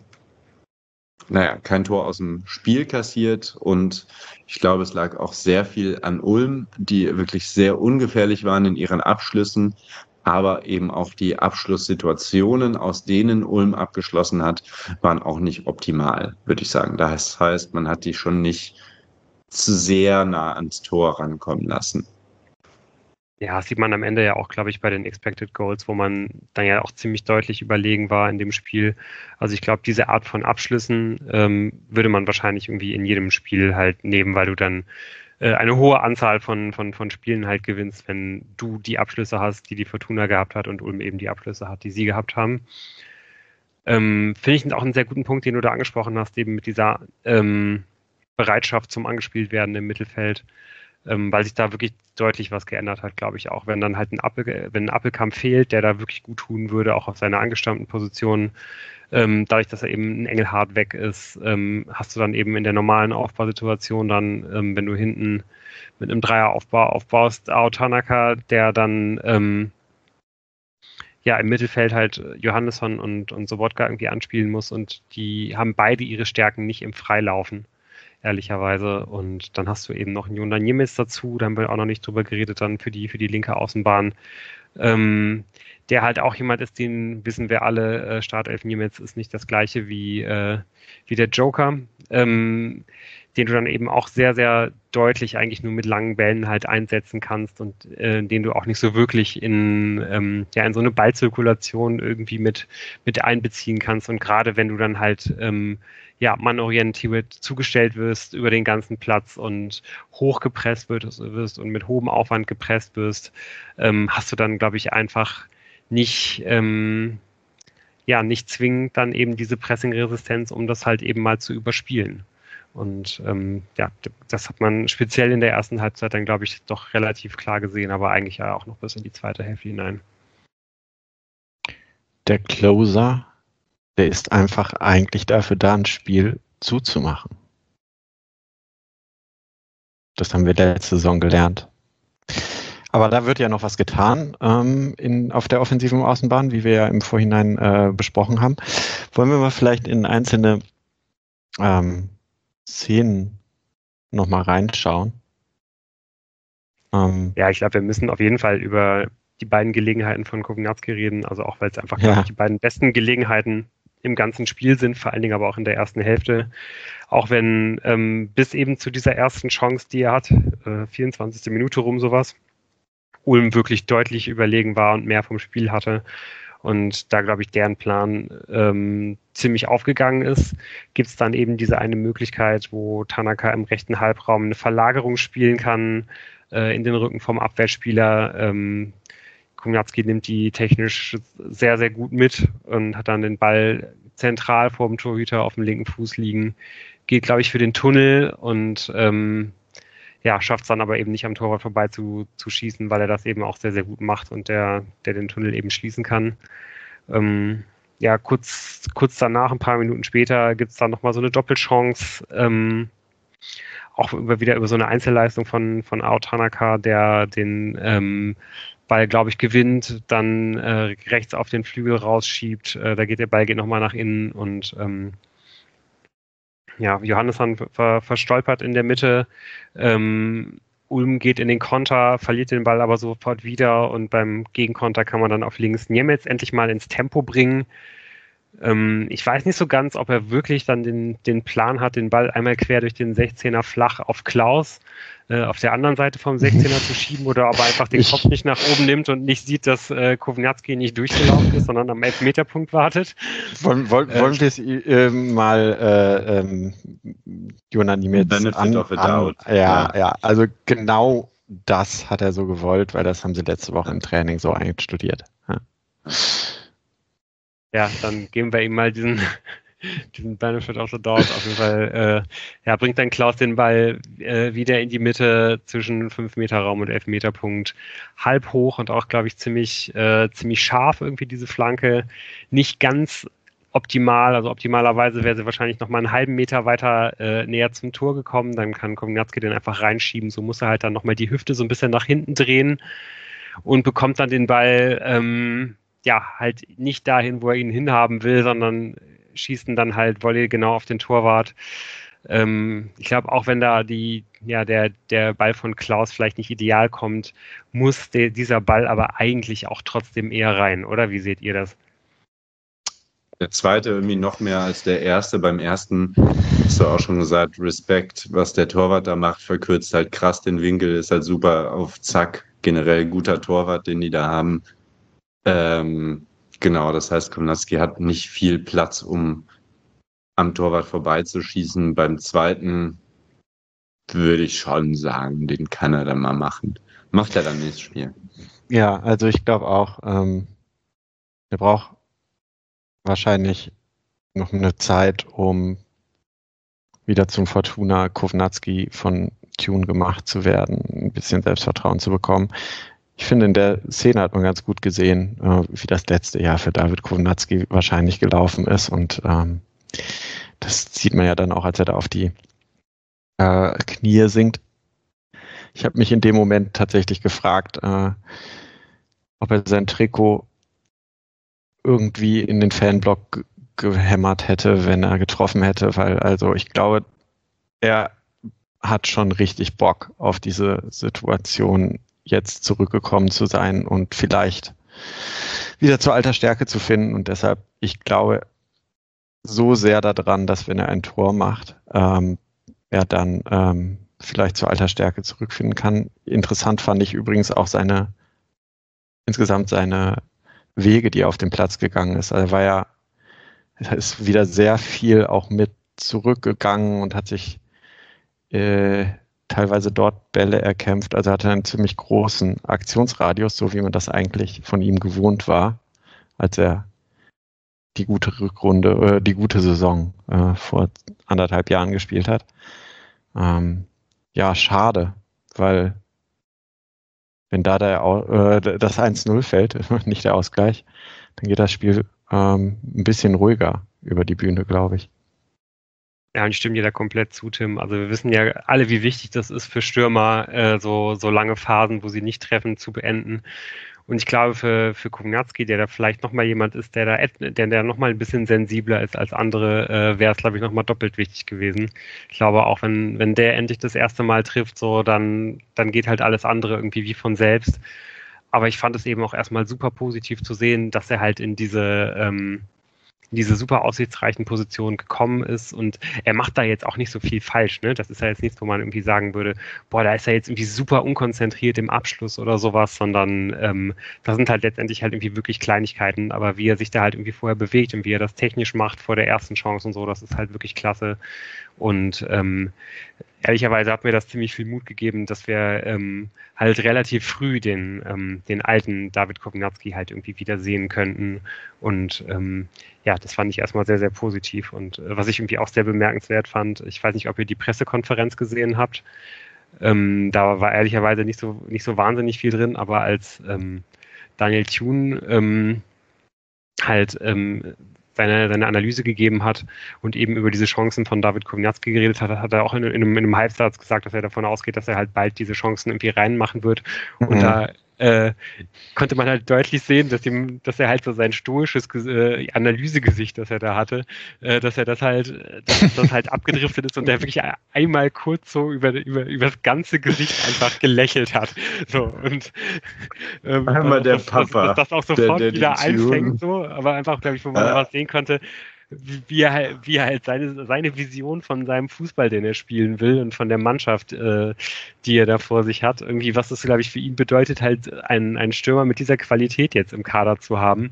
kein Tor aus dem Spiel kassiert und ich glaube, es lag auch sehr viel an Ulm, die wirklich sehr ungefährlich waren in ihren Abschlüssen, aber eben auch die Abschlusssituationen, aus denen Ulm abgeschlossen hat, waren auch nicht optimal, würde ich sagen. Das heißt, man hat die schon nicht zu sehr nah ans Tor rankommen lassen. Ja, das sieht man am Ende ja auch, glaube ich, bei den Expected Goals, wo man dann ja auch ziemlich deutlich überlegen war in dem Spiel. Also ich glaube, diese Art von Abschlüssen würde man wahrscheinlich irgendwie in jedem Spiel halt nehmen, weil du dann eine hohe Anzahl von Spielen halt gewinnst, wenn du die Abschlüsse hast, die Fortuna gehabt hat und Ulm eben die Abschlüsse hat, die sie gehabt haben. Finde ich auch einen sehr guten Punkt, den du da angesprochen hast, eben mit dieser Bereitschaft zum angespielt werden im Mittelfeld. Weil sich da wirklich deutlich was geändert hat, glaube ich auch. Wenn dann halt ein Appelkamp fehlt, der da wirklich gut tun würde, auch auf seiner angestammten Position, dadurch, dass er eben ein Engelhardt weg ist, hast du dann eben in der normalen Aufbausituation dann, wenn du hinten mit einem Dreieraufbau aufbaust, Ao Tanaka, der dann im Mittelfeld halt Johannesson und Sobotka irgendwie anspielen muss und die haben beide ihre Stärken nicht im Freilaufen. Ehrlicherweise. Und dann hast du eben noch einen Jondan Jimenez dazu, da haben wir auch noch nicht drüber geredet, dann für die linke Außenbahn, der halt auch jemand ist, den wissen wir alle, Startelf Jimenez ist nicht das gleiche wie der Joker. den du dann eben auch sehr, sehr deutlich eigentlich nur mit langen Bällen halt einsetzen kannst und den du auch nicht so wirklich in so eine Ballzirkulation irgendwie mit einbeziehen kannst. Und gerade wenn du dann halt mannorientiert zugestellt wirst über den ganzen Platz und hochgepresst wirst und mit hohem Aufwand gepresst wirst, hast du dann, glaube ich, einfach nicht nicht zwingend dann eben diese Pressing-Resistenz, um das halt eben mal zu überspielen. Und das hat man speziell in der ersten Halbzeit dann, glaube ich, doch relativ klar gesehen, aber eigentlich ja auch noch bis in die zweite Hälfte hinein. Der Closer, der ist einfach eigentlich dafür da, ein Spiel zuzumachen. Das haben wir letzte Saison gelernt. Aber da wird ja noch was getan auf der offensiven Außenbahn, wie wir ja im Vorhinein besprochen haben. Wollen wir mal vielleicht in einzelne Szenen nochmal reinschauen? Ich glaube, wir müssen auf jeden Fall über die beiden Gelegenheiten von Kovnatski reden, also auch, weil es einfach glaube ich, die beiden besten Gelegenheiten im ganzen Spiel sind, vor allen Dingen aber auch in der ersten Hälfte. Auch wenn bis eben zu dieser ersten Chance, die er hat, 24. Minute rum sowas, Ulm wirklich deutlich überlegen war und mehr vom Spiel hatte. Und da, glaube ich, deren Plan ziemlich aufgegangen ist, gibt es dann eben diese eine Möglichkeit, wo Tanaka im rechten Halbraum eine Verlagerung spielen kann in den Rücken vom Abwehrspieler. Kovnatski nimmt die technisch sehr, sehr gut mit und hat dann den Ball zentral vor dem Torhüter auf dem linken Fuß liegen. Geht, glaube ich, für den Tunnel und schafft es dann aber eben nicht am Torwart vorbei zu schießen, weil er das eben auch sehr, sehr gut macht und der den Tunnel eben schließen kann. Kurz danach, ein paar Minuten später, gibt es dann nochmal so eine Doppelchance, auch wieder über so eine Einzelleistung von Ao Tanaka, der den Ball, glaube ich, gewinnt, dann rechts auf den Flügel rausschiebt, der Ball geht nochmal nach innen und Johannesson verstolpert in der Mitte. Ulm geht in den Konter, verliert den Ball aber sofort wieder und beim Gegenkonter kann man dann auf links Niemetz endlich mal ins Tempo bringen. Ich weiß nicht so ganz, ob er wirklich dann den Plan hat, den Ball einmal quer durch den 16er flach auf Klaus auf der anderen Seite vom 16er zu schieben oder ob er einfach den Kopf nicht nach oben nimmt und nicht sieht, dass Kovnatski nicht durchgelaufen ist, sondern am Elfmeterpunkt wartet. Wollen wir es mal Jona Niemetz also genau das hat er so gewollt, weil das haben sie letzte Woche im Training so einstudiert. Ja, dann geben wir ihm mal diesen Benefit of the Doubt. Auf jeden Fall bringt dann Klaus den Ball wieder in die Mitte zwischen 5-Meter-Raum und 11-Meter-Punkt halb hoch und auch, glaube ich, ziemlich scharf irgendwie diese Flanke. Nicht ganz optimal, also optimalerweise wäre sie wahrscheinlich noch mal einen halben Meter weiter näher zum Tor gekommen. Dann kann Kovnatski den einfach reinschieben. So muss er halt dann noch mal die Hüfte so ein bisschen nach hinten drehen und bekommt dann den Ball halt nicht dahin, wo er ihn hinhaben will, sondern schießt ihn dann halt Volley genau auf den Torwart. Ich glaube, auch wenn da der Ball von Klaus vielleicht nicht ideal kommt, muss dieser Ball aber eigentlich auch trotzdem eher rein, oder? Wie seht ihr das? Der zweite irgendwie noch mehr als der erste. Beim ersten hast du auch schon gesagt, Respekt, was der Torwart da macht, verkürzt halt krass den Winkel, ist halt super auf Zack. Generell guter Torwart, den die da haben. Genau, das heißt, Kovnatski hat nicht viel Platz, um am Torwart vorbeizuschießen. Beim zweiten würde ich schon sagen, den kann er dann mal machen. Macht er dann nächstes Spiel. Ja, also ich glaube auch, er braucht wahrscheinlich noch eine Zeit, um wieder zum Fortuna Kovnatski von Tune gemacht zu werden, ein bisschen Selbstvertrauen zu bekommen. Ich finde, in der Szene hat man ganz gut gesehen, wie das letzte Jahr für David Kovnatski wahrscheinlich gelaufen ist. Und das sieht man ja dann auch, als er da auf die Knie sinkt. Ich habe mich in dem Moment tatsächlich gefragt, ob er sein Trikot irgendwie in den Fanblock gehämmert hätte, wenn er getroffen hätte, weil also ich glaube, er hat schon richtig Bock auf diese Situation, jetzt zurückgekommen zu sein und vielleicht wieder zur alter Stärke zu finden. Und deshalb, ich glaube, so sehr daran, dass wenn er ein Tor macht, er dann vielleicht zur alter Stärke zurückfinden kann. Interessant fand ich übrigens auch insgesamt seine Wege, die er auf den Platz gegangen ist. Also er ist wieder sehr viel auch mit zurückgegangen und hat sich teilweise dort Bälle erkämpft. Also hatte einen ziemlich großen Aktionsradius, so wie man das eigentlich von ihm gewohnt war, als er die gute die gute Saison vor 1,5 Jahren gespielt hat. Ja, schade, weil wenn da das 1-0 fällt, nicht der Ausgleich, dann geht das Spiel ein bisschen ruhiger über die Bühne, glaube ich. Ja, und ich stimme dir da komplett zu, Tim. Also wir wissen ja alle, wie wichtig das ist für Stürmer, so lange Phasen, wo sie nicht treffen, zu beenden. Und ich glaube, für Kownacki, der da vielleicht nochmal jemand ist, der nochmal ein bisschen sensibler ist als andere, wäre es, glaube ich, nochmal doppelt wichtig gewesen. Ich glaube, auch wenn der endlich das erste Mal trifft, so, dann geht halt alles andere irgendwie wie von selbst. Aber ich fand es eben auch erstmal super positiv zu sehen, dass er halt in diese super aussichtsreichen Positionen gekommen ist, und er macht da jetzt auch nicht so viel falsch, ne? Das ist ja jetzt nichts, wo man irgendwie sagen würde, boah, da ist er jetzt irgendwie super unkonzentriert im Abschluss oder sowas, sondern das sind halt letztendlich halt irgendwie wirklich Kleinigkeiten, aber wie er sich da halt irgendwie vorher bewegt und wie er das technisch macht vor der ersten Chance und so, das ist halt wirklich klasse. Und ehrlicherweise hat mir das ziemlich viel Mut gegeben, dass wir halt relativ früh den alten David Kownacki halt irgendwie wieder sehen könnten. Und ja, das fand ich erstmal sehr, sehr positiv. Und was ich irgendwie auch sehr bemerkenswert fand, ich weiß nicht, ob ihr die Pressekonferenz gesehen habt. Da war ehrlicherweise nicht so wahnsinnig viel drin, aber als Daniel Thune halt seine Analyse gegeben hat und eben über diese Chancen von David Kownacki geredet hat er auch in einem Halbsatz gesagt, dass er davon ausgeht, dass er halt bald diese Chancen irgendwie reinmachen wird. Und da konnte man halt deutlich sehen, dass er halt so sein stoisches Analysegesicht, das er da hatte, dass das halt abgedriftet ist und er wirklich einmal kurz so über das ganze Gesicht einfach gelächelt hat. So, und einmal der Papa, dass das auch sofort der wieder einfängt, so, aber einfach, glaube ich, wo man einfach sehen konnte, wie er halt seine Vision von seinem Fußball, den er spielen will, und von der Mannschaft, die er da vor sich hat, irgendwie, was das, glaube ich, für ihn bedeutet, halt einen Stürmer mit dieser Qualität jetzt im Kader zu haben.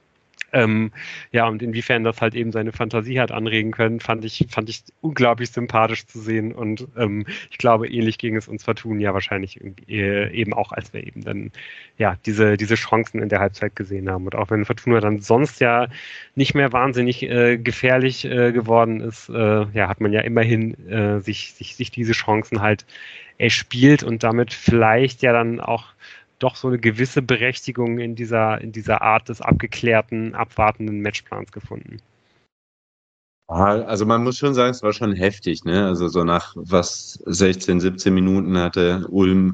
Ja, und inwiefern das halt eben seine Fantasie hat anregen können, fand ich unglaublich sympathisch zu sehen, und ich glaube, ähnlich ging es uns Fortuna ja wahrscheinlich eben auch, als wir eben dann ja diese Chancen in der Halbzeit gesehen haben, und auch wenn Fortuna dann sonst ja nicht mehr wahnsinnig gefährlich geworden ist, ja, hat man ja immerhin sich diese Chancen halt erspielt und damit vielleicht ja dann auch doch so eine gewisse Berechtigung in dieser Art des abgeklärten, abwartenden Matchplans gefunden. Also man muss schon sagen, es war schon heftig, ne? Also so nach 16, 17 Minuten hatte Ulm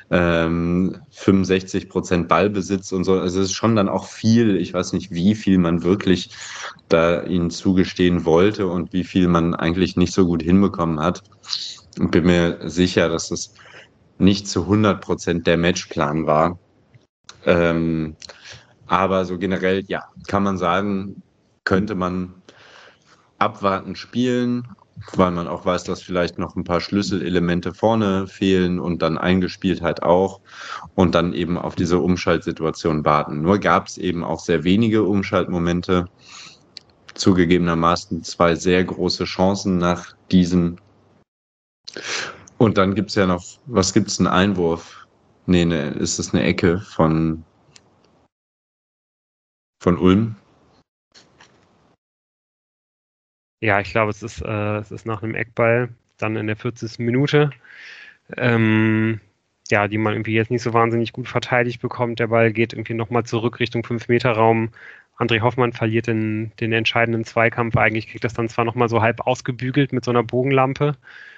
65% Ballbesitz und so. Also es ist schon dann auch viel, ich weiß nicht, wie viel man wirklich da ihnen zugestehen wollte und wie viel man eigentlich nicht so gut hinbekommen hat. Und bin mir sicher, dass es nicht zu 100% der Matchplan war. Aber so generell, ja, kann man sagen, könnte man abwarten spielen, weil man auch weiß, dass vielleicht noch ein paar Schlüsselelemente vorne fehlen und dann Eingespieltheit auch und dann eben auf diese Umschaltsituation warten. Nur gab es eben auch sehr wenige Umschaltmomente, zugegebenermaßen 2 sehr große Chancen nach diesem. Und dann gibt es ja noch, was gibt es, einen Einwurf? Nee, ist es eine Ecke von Ulm? Ja, ich glaube, es ist nach einem Eckball, dann in der 40. Minute, ja, die man irgendwie jetzt nicht so wahnsinnig gut verteidigt bekommt. Der Ball geht irgendwie nochmal zurück Richtung 5-Meter-Raum. André Hoffmann verliert den entscheidenden Zweikampf. Eigentlich kriegt das dann zwar nochmal so halb ausgebügelt mit so einer Bogenlampe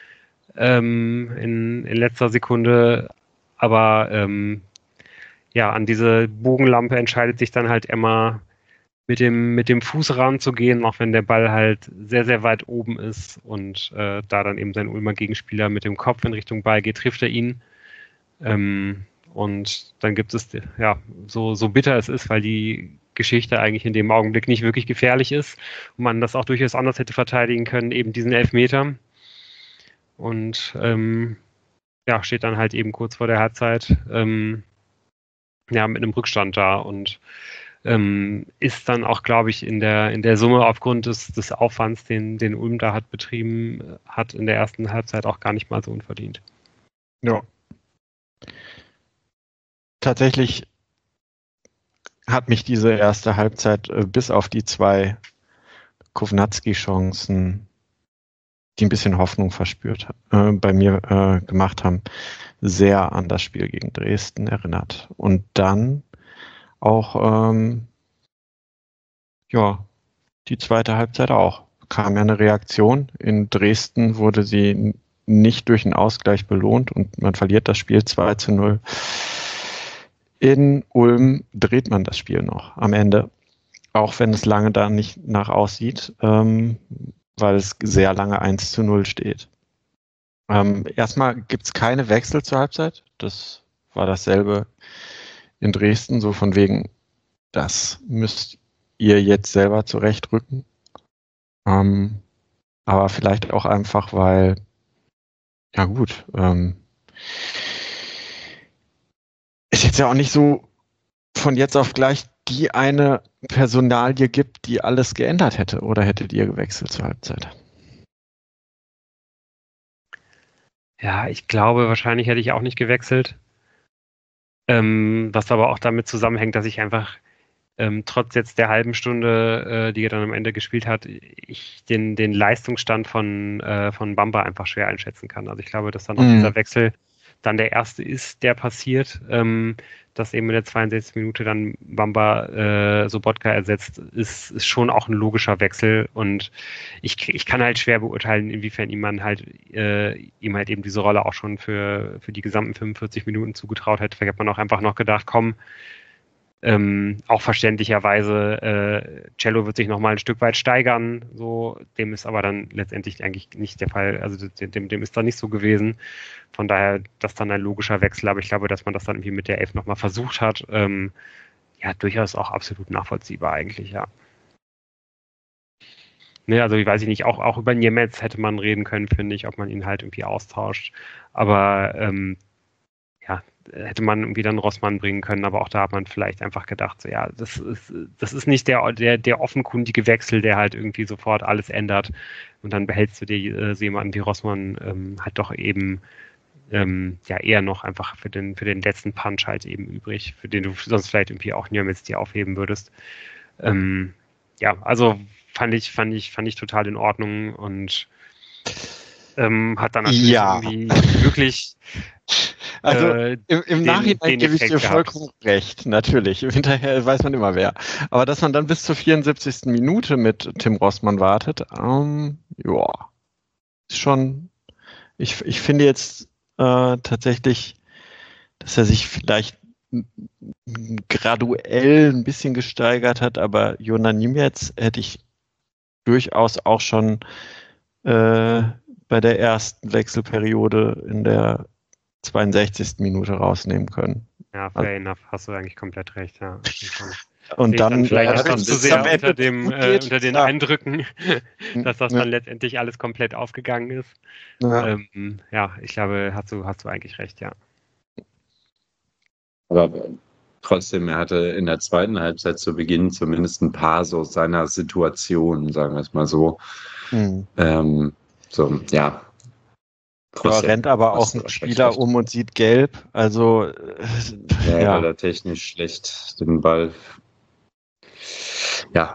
in letzter Sekunde, aber ja, an diese Bogenlampe entscheidet sich dann halt Emma mit dem Fuß ranzugehen, auch wenn der Ball halt sehr, sehr weit oben ist, und da dann eben sein Ulmer Gegenspieler mit dem Kopf in Richtung Ball geht, trifft er ihn. Und dann gibt es, ja, so bitter es ist, weil die Geschichte eigentlich in dem Augenblick nicht wirklich gefährlich ist und man das auch durchaus anders hätte verteidigen können, eben diesen Elfmeter. Und steht dann halt eben kurz vor der Halbzeit mit einem Rückstand da und ist dann auch, glaube ich, in der Summe aufgrund des Aufwands, den Ulm da betrieben hat in der ersten Halbzeit auch gar nicht mal so unverdient. Ja. Tatsächlich hat mich diese erste Halbzeit bis auf die 2 Kovnatski-Chancen, die ein bisschen Hoffnung verspürt bei mir gemacht haben, sehr an das Spiel gegen Dresden erinnert. Und dann auch die zweite Halbzeit auch. Kam ja eine Reaktion. In Dresden wurde sie nicht durch einen Ausgleich belohnt und man verliert das Spiel 2-0. In Ulm dreht man das Spiel noch am Ende, auch wenn es lange da nicht nach aussieht, weil es sehr lange 1-0 steht. Erstmal gibt es keine Wechsel zur Halbzeit. Das war dasselbe in Dresden, so von wegen, das müsst ihr jetzt selber zurechtrücken. Aber vielleicht auch einfach, weil, ja gut, es jetzt ja auch nicht so von jetzt auf gleich die eine Personalie gibt, die alles geändert hätte. Oder hättet ihr gewechselt zur Halbzeit? Ja, ich glaube, wahrscheinlich hätte ich auch nicht gewechselt. Was aber auch damit zusammenhängt, dass ich einfach trotz jetzt der halben Stunde, die er dann am Ende gespielt hat, ich den Leistungsstand von Bamba einfach schwer einschätzen kann. Also ich glaube, dass dann auch dieser Wechsel dann der erste ist, der passiert, dass eben in der 62. Minute dann Bamba Sobotka ersetzt, ist schon auch ein logischer Wechsel und ich kann halt schwer beurteilen, inwiefern ihm halt eben diese Rolle auch schon für die gesamten 45 Minuten zugetraut hätte. Vielleicht hat man auch einfach noch gedacht, komm, auch verständlicherweise, Cello wird sich nochmal ein Stück weit steigern, so, dem ist aber dann letztendlich eigentlich nicht der Fall, also dem ist da nicht so gewesen, von daher, das dann ein logischer Wechsel, aber ich glaube, dass man das dann irgendwie mit der 11 nochmal versucht hat, durchaus auch absolut nachvollziehbar eigentlich, ja. Ne, also ich weiß nicht, auch über Niemetz hätte man reden können, finde ich, ob man ihn halt irgendwie austauscht, aber hätte man irgendwie dann Rossmann bringen können, aber auch da hat man vielleicht einfach gedacht, so, ja, das ist nicht der offenkundige Wechsel, der halt irgendwie sofort alles ändert und dann behältst du dir so jemanden wie Rossmann halt doch eben eher noch einfach für den letzten Punch halt eben übrig, für den du sonst vielleicht irgendwie auch Niemetz dir aufheben würdest. Also fand ich total in Ordnung und hat dann natürlich irgendwie wirklich im Nachhinein gebe ich dir vollkommen recht, natürlich. Hinterher weiß man immer wer. Aber dass man dann bis zur 74. Minute mit Tim Rossmann wartet, ist schon, ich finde jetzt tatsächlich, dass er sich vielleicht graduell ein bisschen gesteigert hat, aber Jona Niemetz hätte ich durchaus auch schon bei der ersten Wechselperiode in der 62. Minute rausnehmen können. Ja, fair enough, hast du eigentlich komplett recht, ja. Und dann vielleicht etwas zu sehr unter den Eindrücken, dass das dann letztendlich alles komplett aufgegangen ist. Ja, ich glaube, hast du eigentlich recht, ja. Aber trotzdem, er hatte in der zweiten Halbzeit zu Beginn zumindest ein paar so seiner Situation, sagen wir es mal so. Da rennt aber auch ein Spieler um und sieht gelb, also weil er technisch schlecht den Ball. Ja,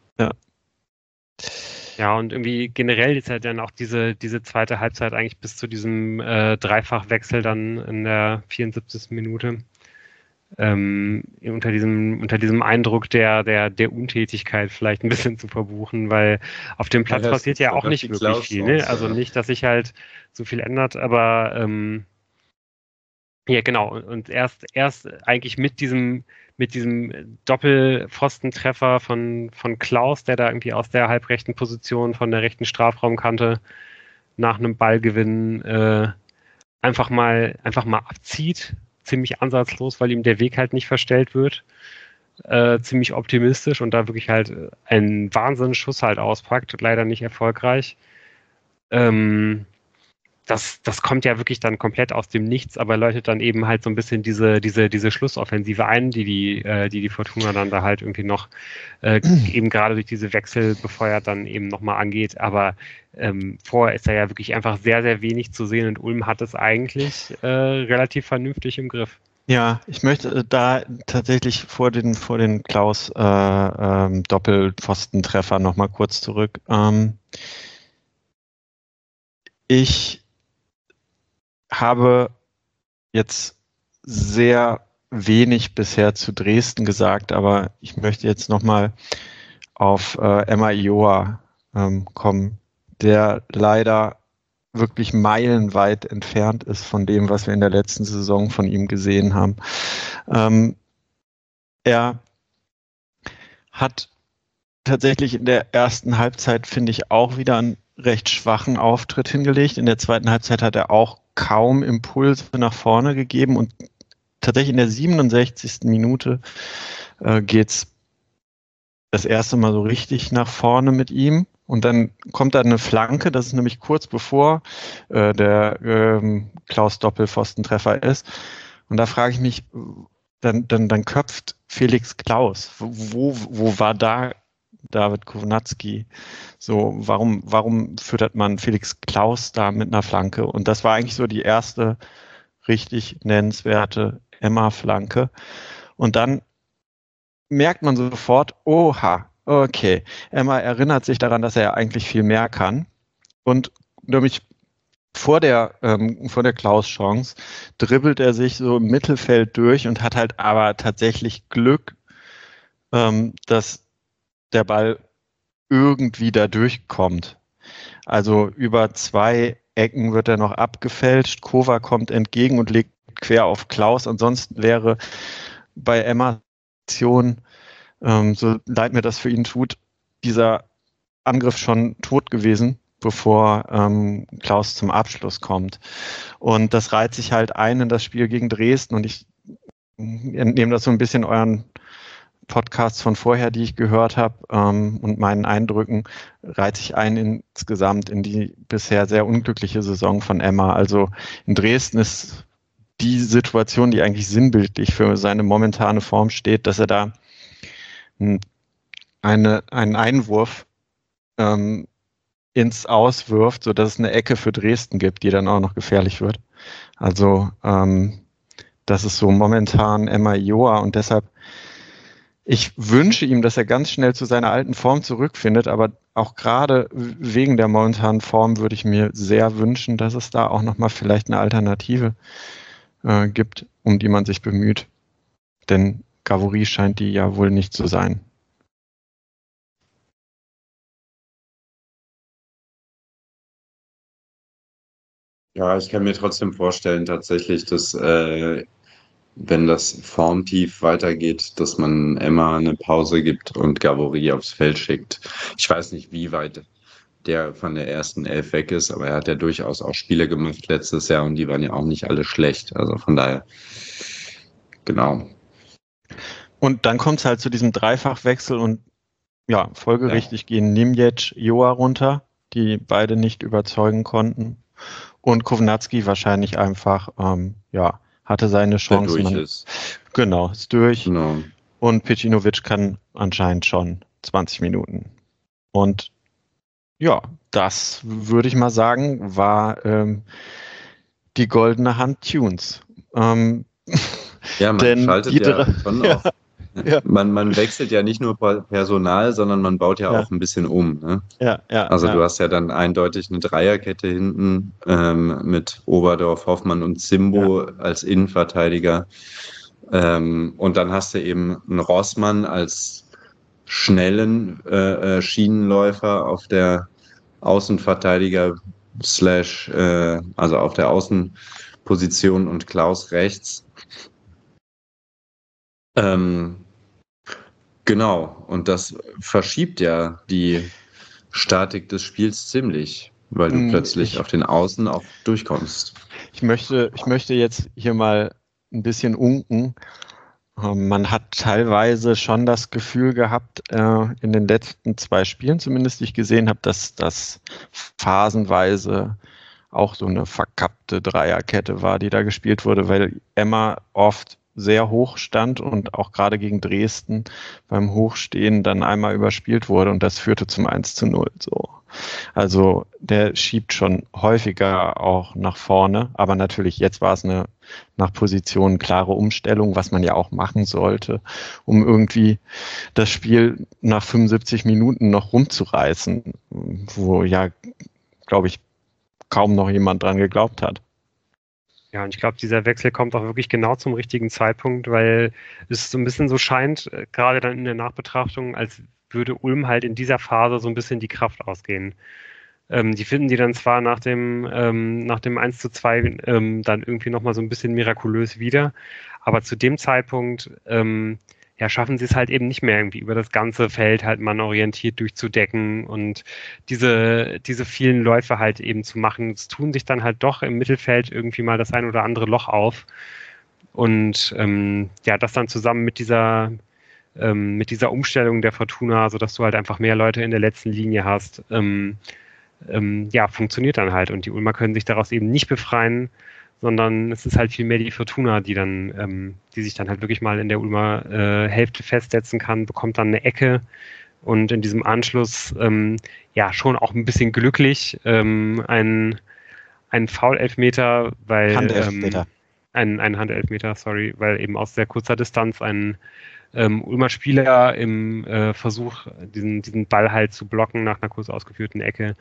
und irgendwie generell ist halt dann auch diese zweite Halbzeit eigentlich bis zu diesem Dreifachwechsel dann in der 74. Minute unter diesem Eindruck der Untätigkeit vielleicht ein bisschen zu verbuchen, weil auf dem Platz passiert ja auch nicht wirklich viel. Ne? Also nicht, dass sich halt so viel ändert, aber genau. Und erst eigentlich mit diesem Doppelpfostentreffer von Klaus, der da irgendwie aus der halbrechten Position von der rechten Strafraumkante nach einem Ballgewinn einfach mal abzieht, ziemlich ansatzlos, weil ihm der Weg halt nicht verstellt wird. ziemlich optimistisch und da wirklich halt einen Wahnsinnsschuss halt auspackt, leider nicht erfolgreich. Das kommt ja wirklich dann komplett aus dem Nichts, aber läutet dann eben halt so ein bisschen diese Schlussoffensive ein, die Fortuna dann da halt irgendwie noch eben gerade durch diese Wechsel befeuert dann eben nochmal angeht. Aber vorher ist da ja wirklich einfach sehr, sehr wenig zu sehen und Ulm hat es eigentlich relativ vernünftig im Griff. Ja, ich möchte da tatsächlich vor den Klaus Doppelpfostentreffer nochmal kurz zurück. Ich habe jetzt sehr wenig bisher zu Dresden gesagt, aber ich möchte jetzt nochmal auf Emma Ioa kommen, der leider wirklich meilenweit entfernt ist von dem, was wir in der letzten Saison von ihm gesehen haben. Er hat tatsächlich in der ersten Halbzeit, finde ich, auch wieder einen recht schwachen Auftritt hingelegt. In der zweiten Halbzeit hat er auch kaum Impulse nach vorne gegeben und tatsächlich in der 67. Minute geht's das erste Mal so richtig nach vorne mit ihm und dann kommt da eine Flanke, das ist nämlich kurz bevor der Klaus Doppelpfostentreffer ist und da frage ich mich, dann köpft Felix Klaus. Wo war da David Kownacki? So, warum füttert man Felix Klaus da mit einer Flanke? Und das war eigentlich so die erste richtig nennenswerte Emma-Flanke. Und dann merkt man sofort, oha, okay, Emma erinnert sich daran, dass er eigentlich viel mehr kann. Und nämlich vor der Klaus-Chance dribbelt er sich so im Mittelfeld durch und hat halt aber tatsächlich Glück, dass der Ball irgendwie da durchkommt. Also über 2 Ecken wird er noch abgefälscht. Kova kommt entgegen und legt quer auf Klaus. Ansonsten wäre bei Emma so leid mir das für ihn tut, dieser Angriff schon tot gewesen, bevor Klaus zum Abschluss kommt. Und das reiht sich halt ein in das Spiel gegen Dresden und ich entnehme das so ein bisschen euren Podcasts von vorher, die ich gehört habe und meinen Eindrücken, reiht sich ein insgesamt in die bisher sehr unglückliche Saison von Emma. Also in Dresden ist die Situation, die eigentlich sinnbildlich für seine momentane Form steht, dass er da einen Einwurf ins Aus wirft, sodass es eine Ecke für Dresden gibt, die dann auch noch gefährlich wird. Also das ist so momentan Emma Ioa und deshalb ich wünsche ihm, dass er ganz schnell zu seiner alten Form zurückfindet, aber auch gerade wegen der momentanen Form würde ich mir sehr wünschen, dass es da auch nochmal vielleicht eine Alternative gibt, um die man sich bemüht. Denn Gavory scheint die ja wohl nicht zu sein. Ja, ich kann mir trotzdem vorstellen, tatsächlich, dass wenn das Formtief weitergeht, dass man Emma eine Pause gibt und Gavory aufs Feld schickt. Ich weiß nicht, wie weit der von der ersten Elf weg ist, aber er hat ja durchaus auch Spiele gemacht letztes Jahr und die waren ja auch nicht alle schlecht. Also von daher, genau. Und dann kommt es halt zu diesem Dreifachwechsel und ja, folgerichtig gehen Nimjetsch, Ioa runter, die beide nicht überzeugen konnten. Und Kownacki wahrscheinlich einfach, hatte seine Chance. Genau, ist durch. Genau. Und Pecinovic kann anscheinend schon 20 Minuten. Und ja, das würde ich mal sagen, war die goldene Hand Tunes. Ja, man schaltet ja schon auf. Ja. Man wechselt ja nicht nur Personal, sondern man baut ja auch ein bisschen um. Ne? Also du hast ja dann eindeutig eine Dreierkette hinten mit Oberdorf, Hoffmann und Zimbo als Innenverteidiger. Und dann hast du eben einen Rossmann als schnellen Schienenläufer auf der Außenverteidiger also auf der Außenposition und Klaus rechts. Genau, und das verschiebt ja die Statik des Spiels ziemlich, weil du plötzlich auf den Außen auch durchkommst. Ich möchte jetzt hier mal ein bisschen unken. Man hat teilweise schon das Gefühl gehabt, in den letzten 2 Spielen zumindest, die ich gesehen habe, dass das phasenweise auch so eine verkappte Dreierkette war, die da gespielt wurde, weil Emma oft sehr hoch stand und auch gerade gegen Dresden beim Hochstehen dann einmal überspielt wurde und das führte zum 1:0. So. Also der schiebt schon häufiger auch nach vorne, aber natürlich jetzt war es eine nach Position klare Umstellung, was man ja auch machen sollte, um irgendwie das Spiel nach 75 Minuten noch rumzureißen, wo ja, glaube ich, kaum noch jemand dran geglaubt hat. Ja, und ich glaube, dieser Wechsel kommt auch wirklich genau zum richtigen Zeitpunkt, weil es so ein bisschen so scheint, gerade dann in der Nachbetrachtung, als würde Ulm halt in dieser Phase so ein bisschen die Kraft ausgehen. Die finden die dann zwar nach dem 1:2 dann irgendwie nochmal so ein bisschen mirakulös wieder, aber zu dem Zeitpunkt ja, schaffen sie es halt eben nicht mehr irgendwie über das ganze Feld halt mannorientiert durchzudecken und diese vielen Läufe halt eben zu machen. Es tun sich dann halt doch im Mittelfeld irgendwie mal das ein oder andere Loch auf. Und ja, das dann zusammen mit dieser Umstellung der Fortuna, sodass du halt einfach mehr Leute in der letzten Linie hast, ja, funktioniert dann halt. Und die Ulmer können sich daraus eben nicht befreien, sondern es ist halt viel mehr die Fortuna, die sich dann halt wirklich mal in der Ulmer Hälfte festsetzen kann, bekommt dann eine Ecke und in diesem Anschluss ja schon auch ein bisschen glücklich ein Foul-Elfmeter, weil Handelfmeter. ein Handelfmeter, sorry, weil eben aus sehr kurzer Distanz ein Ulmer Spieler im Versuch, diesen Ball halt zu blocken nach einer kurz ausgeführten Ecke,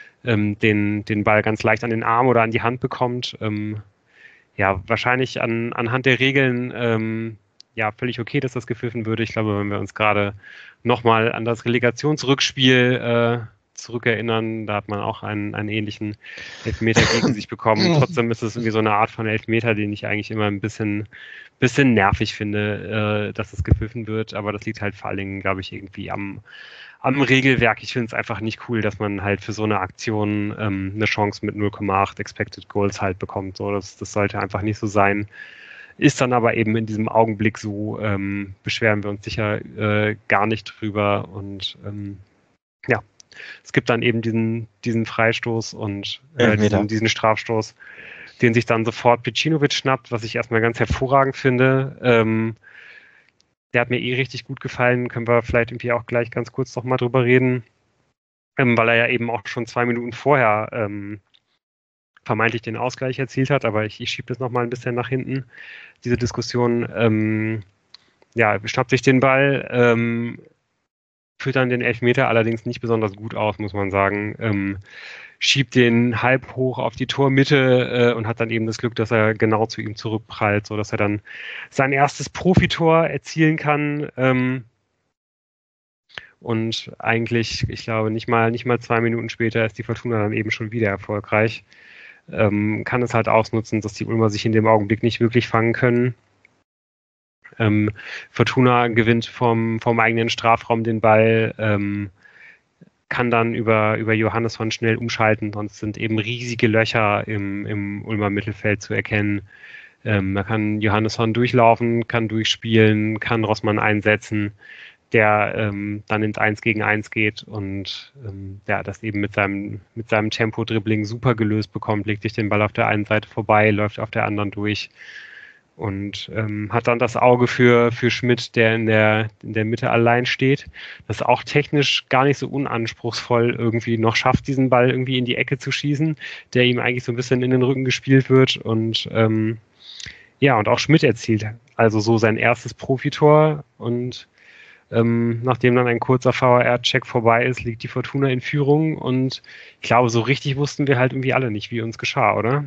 den Ball ganz leicht an den Arm oder an die Hand bekommt. Ja, wahrscheinlich anhand der Regeln ja völlig okay, dass das gepfiffen würde. Ich glaube, wenn wir uns gerade nochmal an das Relegationsrückspiel zurückerinnern, da hat man auch einen ähnlichen Elfmeter gegen sich bekommen. Trotzdem ist es irgendwie so eine Art von Elfmeter, den ich eigentlich immer ein bisschen nervig finde, dass es gepfiffen wird, aber das liegt halt vor allen Dingen, glaube ich, irgendwie am Regelwerk. Ich finde es einfach nicht cool, dass man halt für so eine Aktion eine Chance mit 0,8 Expected Goals halt bekommt. So, das sollte einfach nicht so sein. Ist dann aber eben in diesem Augenblick so, beschweren wir uns sicher gar nicht drüber und ja, es gibt dann eben diesen Freistoß und diesen Strafstoß, den sich dann sofort Pecinovic schnappt, was ich erstmal ganz hervorragend finde. Der hat mir richtig gut gefallen, können wir vielleicht irgendwie auch gleich ganz kurz noch mal drüber reden, weil er ja eben auch schon 2 Minuten vorher vermeintlich den Ausgleich erzielt hat, aber ich schiebe das noch mal ein bisschen nach hinten, diese Diskussion. Ja, schnappt sich den Ball, führt dann den Elfmeter allerdings nicht besonders gut aus, muss man sagen. Schiebt den halb hoch auf die Tormitte und hat dann eben das Glück, dass er genau zu ihm zurückprallt, sodass er dann sein erstes Profitor erzielen kann. Und eigentlich, ich glaube, nicht mal 2 Minuten später ist die Fortuna dann eben schon wieder erfolgreich. Kann es halt ausnutzen, dass die Ulmer sich in dem Augenblick nicht wirklich fangen können. Fortuna gewinnt vom eigenen Strafraum den Ball, kann dann über Johannesson schnell umschalten, sonst sind eben riesige Löcher im Ulmer Mittelfeld zu erkennen. Da kann Johannesson durchlaufen, kann durchspielen, kann Rossmann einsetzen, der dann ins 1 gegen 1 geht und ja, das eben mit seinem Tempo-Dribbling super gelöst bekommt, legt sich den Ball auf der einen Seite vorbei, läuft auf der anderen durch und hat dann das Auge für Schmidt, der in der Mitte allein steht, das auch technisch gar nicht so unanspruchsvoll irgendwie noch schafft, diesen Ball irgendwie in die Ecke zu schießen, der ihm eigentlich so ein bisschen in den Rücken gespielt wird und ja, und auch Schmidt erzielt also so sein erstes Profitor und nachdem dann ein kurzer VAR-Check vorbei ist, liegt die Fortuna in Führung und ich glaube, so richtig wussten wir halt irgendwie alle nicht, wie uns geschah, oder?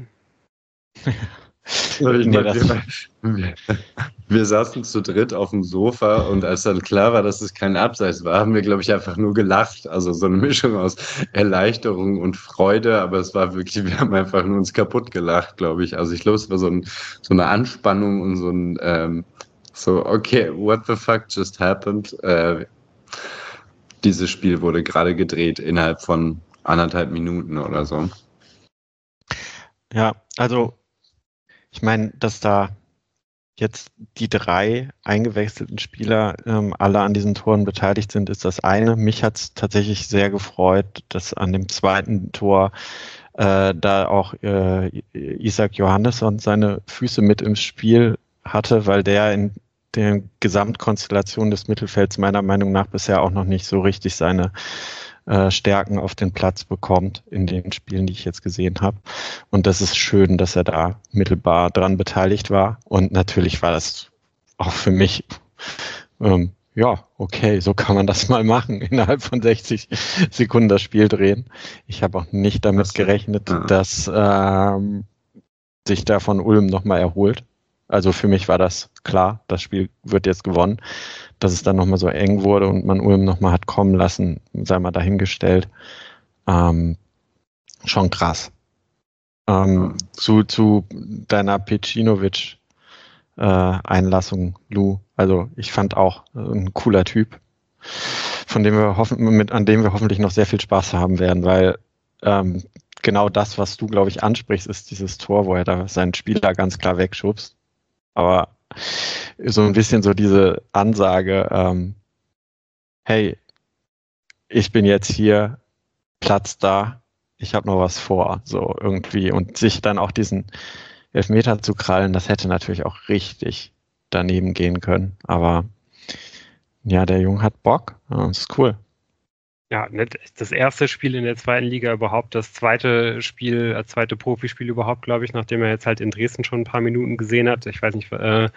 Wir saßen zu dritt auf dem Sofa und als dann klar war, dass es kein Abseits war, haben wir, glaube ich, einfach nur gelacht. Also so eine Mischung aus Erleichterung und Freude, aber es war wirklich, wir haben einfach nur uns kaputt gelacht, glaube ich. Also ich glaube, es war so eine Anspannung und so ein okay, what the fuck just happened? Dieses Spiel wurde gerade gedreht innerhalb von 1,5 Minuten oder so. Ja, also ich meine, dass da jetzt die 3 eingewechselten Spieler alle an diesen Toren beteiligt sind, ist das eine. Mich hat es tatsächlich sehr gefreut, dass an dem zweiten Tor da auch Isaac Johannesson seine Füße mit im Spiel hatte, weil der in der Gesamtkonstellation des Mittelfelds meiner Meinung nach bisher auch noch nicht so richtig seine Stärken auf den Platz bekommt in den Spielen, die ich jetzt gesehen habe. Und das ist schön, dass er da mittelbar dran beteiligt war. Und natürlich war das auch für mich, ja, okay, so kann man das mal machen, innerhalb von 60 Sekunden das Spiel drehen. Ich habe auch nicht damit gerechnet, dass sich da von Ulm nochmal erholt. Also für mich war das klar, das Spiel wird jetzt gewonnen. Dass es dann nochmal so eng wurde und man Ulm nochmal hat kommen lassen, sei mal dahingestellt. Schon krass. Zu deiner Pecinovic-Einlassung, Lou. Also ich fand auch ein cooler Typ, an dem wir hoffentlich noch sehr viel Spaß haben werden, weil genau das, was du, glaube ich, ansprichst, ist dieses Tor, wo er da seinen Spieler ganz klar wegschubst. Aber so ein bisschen so diese Ansage, hey, ich bin jetzt hier, Platz da, ich habe noch was vor, so irgendwie. Und sich dann auch diesen Elfmeter zu krallen, das hätte natürlich auch richtig daneben gehen können. Aber ja, der Junge hat Bock, das ist cool. Ja, das erste Spiel in der zweiten Liga überhaupt, das zweite Profispiel überhaupt, glaube ich, nachdem er jetzt halt in Dresden schon ein paar Minuten gesehen hat. Ich weiß nicht, ob du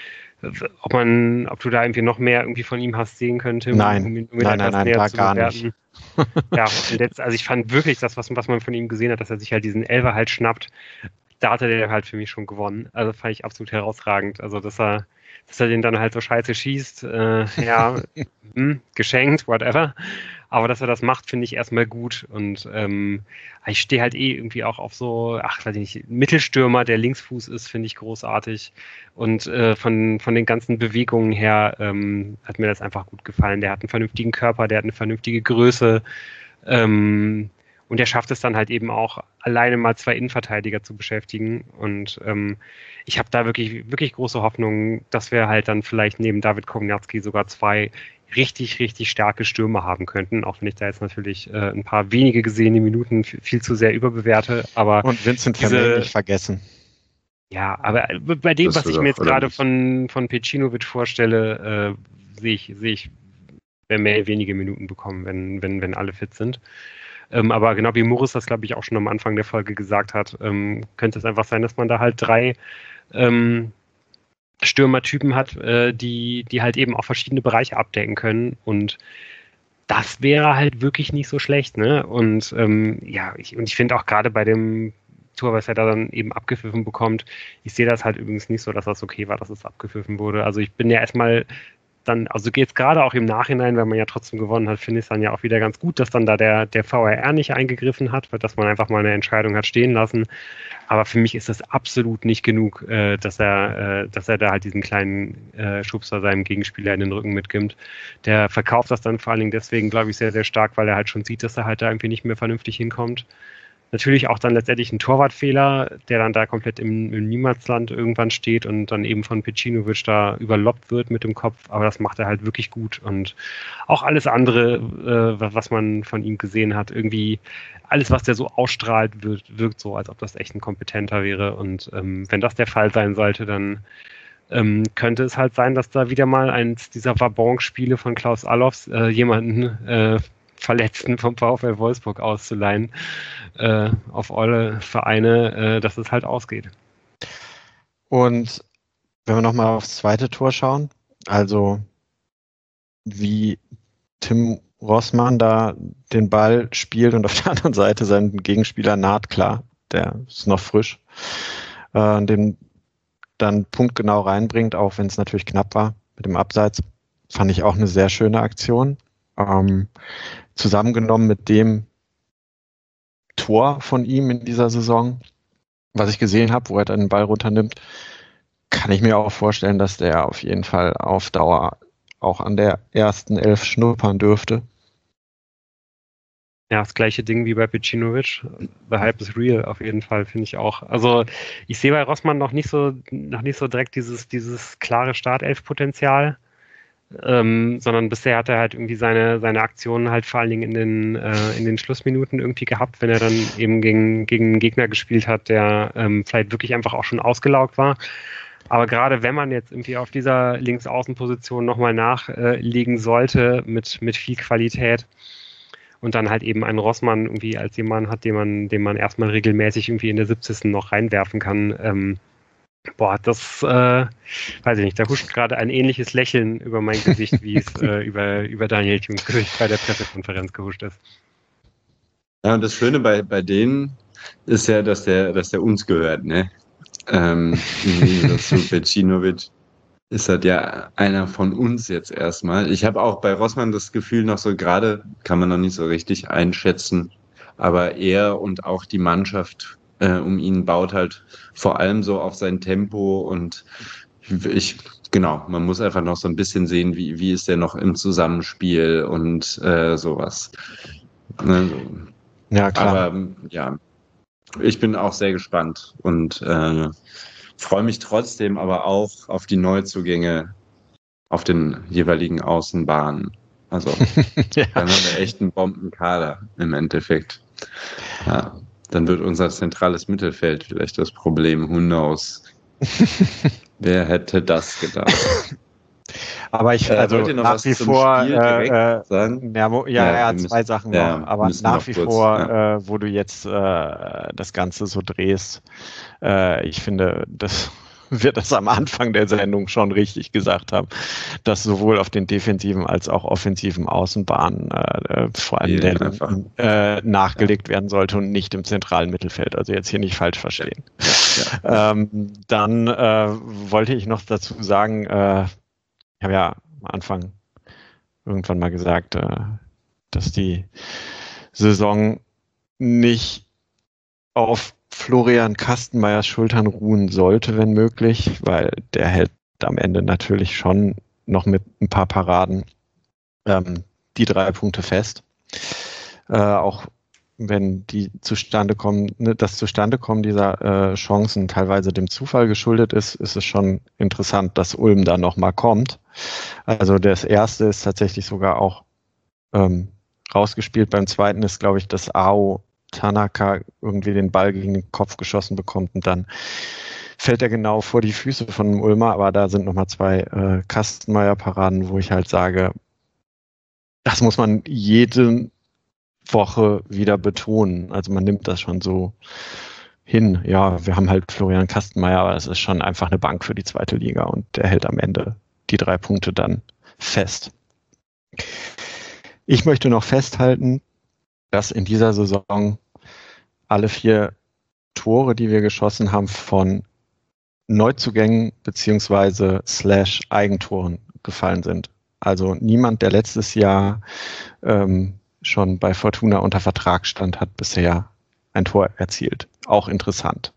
da irgendwie noch mehr irgendwie von ihm hast sehen können, Tim, nein, da gar nicht. Ja, und jetzt, also ich fand wirklich das, was man von ihm gesehen hat, dass er sich halt diesen Elfer halt schnappt, da hatte der halt für mich schon gewonnen. Also fand ich absolut herausragend. Also dass er den dann halt so scheiße schießt, geschenkt, whatever. Aber dass er das macht, finde ich erstmal gut. Und ich stehe halt irgendwie auch auf so, weiß ich nicht, Mittelstürmer, der Linksfuß ist, finde ich großartig. Und von den ganzen Bewegungen her hat mir das einfach gut gefallen. Der hat einen vernünftigen Körper, der hat eine vernünftige Größe. Und er schafft es dann halt eben auch, alleine mal 2 Innenverteidiger zu beschäftigen. Und ich habe da wirklich, wirklich große Hoffnung, dass wir halt dann vielleicht neben David Kogniatski sogar 2 richtig, richtig starke Stürmer haben könnten. Auch wenn ich da jetzt natürlich ein paar wenige gesehene Minuten viel zu sehr überbewerte. Aber und Vincent Vermey nicht vergessen. Ja, aber bei dem, was ich mir jetzt gerade von Pecinovic vorstelle, sehe ich Vermey wenige Minuten bekommen, wenn alle fit sind. Aber genau wie Moritz das, glaube ich, auch schon am Anfang der Folge gesagt hat, könnte es einfach sein, dass man da halt 3 Stürmertypen hat, die halt eben auch verschiedene Bereiche abdecken können. Und das wäre halt wirklich nicht so schlecht, ne? Und ich finde auch gerade bei dem Tor, was er da dann eben abgepfiffen bekommt, ich sehe das halt übrigens nicht so, dass das okay war, dass es abgepfiffen wurde. Also ich bin ja erstmal dann, also geht es gerade auch im Nachhinein, wenn man ja trotzdem gewonnen hat, finde ich es dann ja auch wieder ganz gut, dass dann da der VAR nicht eingegriffen hat, weil dass man einfach mal eine Entscheidung hat stehen lassen. Aber für mich ist das absolut nicht genug, dass er da halt diesen kleinen Schubser seinem Gegenspieler in den Rücken mitgibt. Der verkauft das dann vor allen Dingen deswegen, glaube ich, sehr, sehr stark, weil er halt schon sieht, dass er halt da irgendwie nicht mehr vernünftig hinkommt. Natürlich auch dann letztendlich ein Torwartfehler, der dann da komplett im Niemandsland irgendwann steht und dann eben von Pecinovic da überloppt wird mit dem Kopf, aber das macht er halt wirklich gut und auch alles andere, was man von ihm gesehen hat, irgendwie alles, was der so ausstrahlt, wirkt so, als ob das echt ein kompetenter wäre und wenn das der Fall sein sollte, dann könnte es halt sein, dass da wieder mal eins dieser Wabonk-Spiele von Klaus Allofs jemanden Verletzten vom VfL Wolfsburg auszuleihen auf alle Vereine, dass es halt ausgeht. Und wenn wir nochmal aufs zweite Tor schauen, also wie Tim Rossmann da den Ball spielt und auf der anderen Seite sein Gegenspieler naht, klar, der ist noch frisch, den dann punktgenau reinbringt, auch wenn es natürlich knapp war mit dem Abseits, fand ich auch eine sehr schöne Aktion. Zusammengenommen mit dem Tor von ihm in dieser Saison, was ich gesehen habe, wo er dann den Ball runternimmt, kann ich mir auch vorstellen, dass der auf jeden Fall auf Dauer auch an der ersten 11 schnuppern dürfte. Ja, das gleiche Ding wie bei Pecinovic. The Hype is real, auf jeden Fall, finde ich auch. Also ich sehe bei Rossmann noch nicht so direkt dieses klare Startelf-Potenzial, sondern bisher hat er halt irgendwie seine Aktionen halt vor allen Dingen in den Schlussminuten irgendwie gehabt, wenn er dann eben gegen einen Gegner gespielt hat, der vielleicht wirklich einfach auch schon ausgelaugt war. Aber gerade wenn man jetzt irgendwie auf dieser Linksaußenposition nochmal nachlegen sollte mit viel Qualität, und dann halt eben einen Rossmann irgendwie als jemanden hat, den man erstmal regelmäßig irgendwie in der 70. noch reinwerfen kann. Das weiß ich nicht, da huscht gerade ein ähnliches Lächeln über mein Gesicht, wie es über Daniel Thunes Gesicht bei der Pressekonferenz gehuscht ist. Ja, und das Schöne bei denen ist ja, dass der uns gehört, ne? Im Gegensatz zu Pecinovic ist das ja einer von uns jetzt erstmal. Ich habe auch bei Rossmann das Gefühl noch so, gerade kann man noch nicht so richtig einschätzen, aber er und auch die Mannschaft um ihn baut halt vor allem so auf sein Tempo und man muss einfach noch so ein bisschen sehen, wie ist der noch im Zusammenspiel und sowas. Ne? Ja, klar. Aber ja, ich bin auch sehr gespannt und freue mich trotzdem aber auch auf die Neuzugänge auf den jeweiligen Außenbahnen. Also Ja. dann haben wir echt einen Bombenkader im Endeffekt. Ja, dann wird unser zentrales Mittelfeld vielleicht das Problem. Who knows? Wer hätte das gedacht? Aber ich, also wollt ihr noch nach was wie zum vor, Spiel direkt sagen? zwei Sachen noch, aber müssen nach noch wie kurz, vor, wo du jetzt das Ganze so drehst, ich finde, das wir das am Anfang der Sendung schon richtig gesagt haben, dass sowohl auf den defensiven als auch offensiven Außenbahnen vor allem der nachgelegt werden sollte und nicht im zentralen Mittelfeld. Also jetzt hier nicht falsch verstehen. Ja. Dann wollte ich noch dazu sagen, ich habe ja am Anfang irgendwann mal gesagt, dass die Saison nicht auf Florian Kastenmeyers Schultern ruhen sollte, wenn möglich, weil der hält am Ende natürlich schon noch mit ein paar Paraden die 3 Punkte fest. Auch wenn die das Zustandekommen dieser Chancen teilweise dem Zufall geschuldet ist, ist es schon interessant, dass Ulm da nochmal kommt. Also das erste ist tatsächlich sogar auch rausgespielt. Beim zweiten ist, glaube ich, dass Ao Tanaka irgendwie den Ball gegen den Kopf geschossen bekommt und dann fällt er genau vor die Füße von dem Ulmer, aber da sind nochmal 2 Kastenmeier-Paraden, wo ich halt sage, das muss man jede Woche wieder betonen. Also man nimmt das schon so hin. Ja, wir haben halt Florian Kastenmeier, aber es ist schon einfach eine Bank für die zweite Liga und der hält am Ende die 3 Punkte dann fest. Ich möchte noch festhalten, dass in dieser Saison alle 4 Tore, die wir geschossen haben, von Neuzugängen bzw. /Eigentoren gefallen sind. Also niemand, der letztes Jahr schon bei Fortuna unter Vertrag stand, hat bisher ein Tor erzielt. Auch interessant.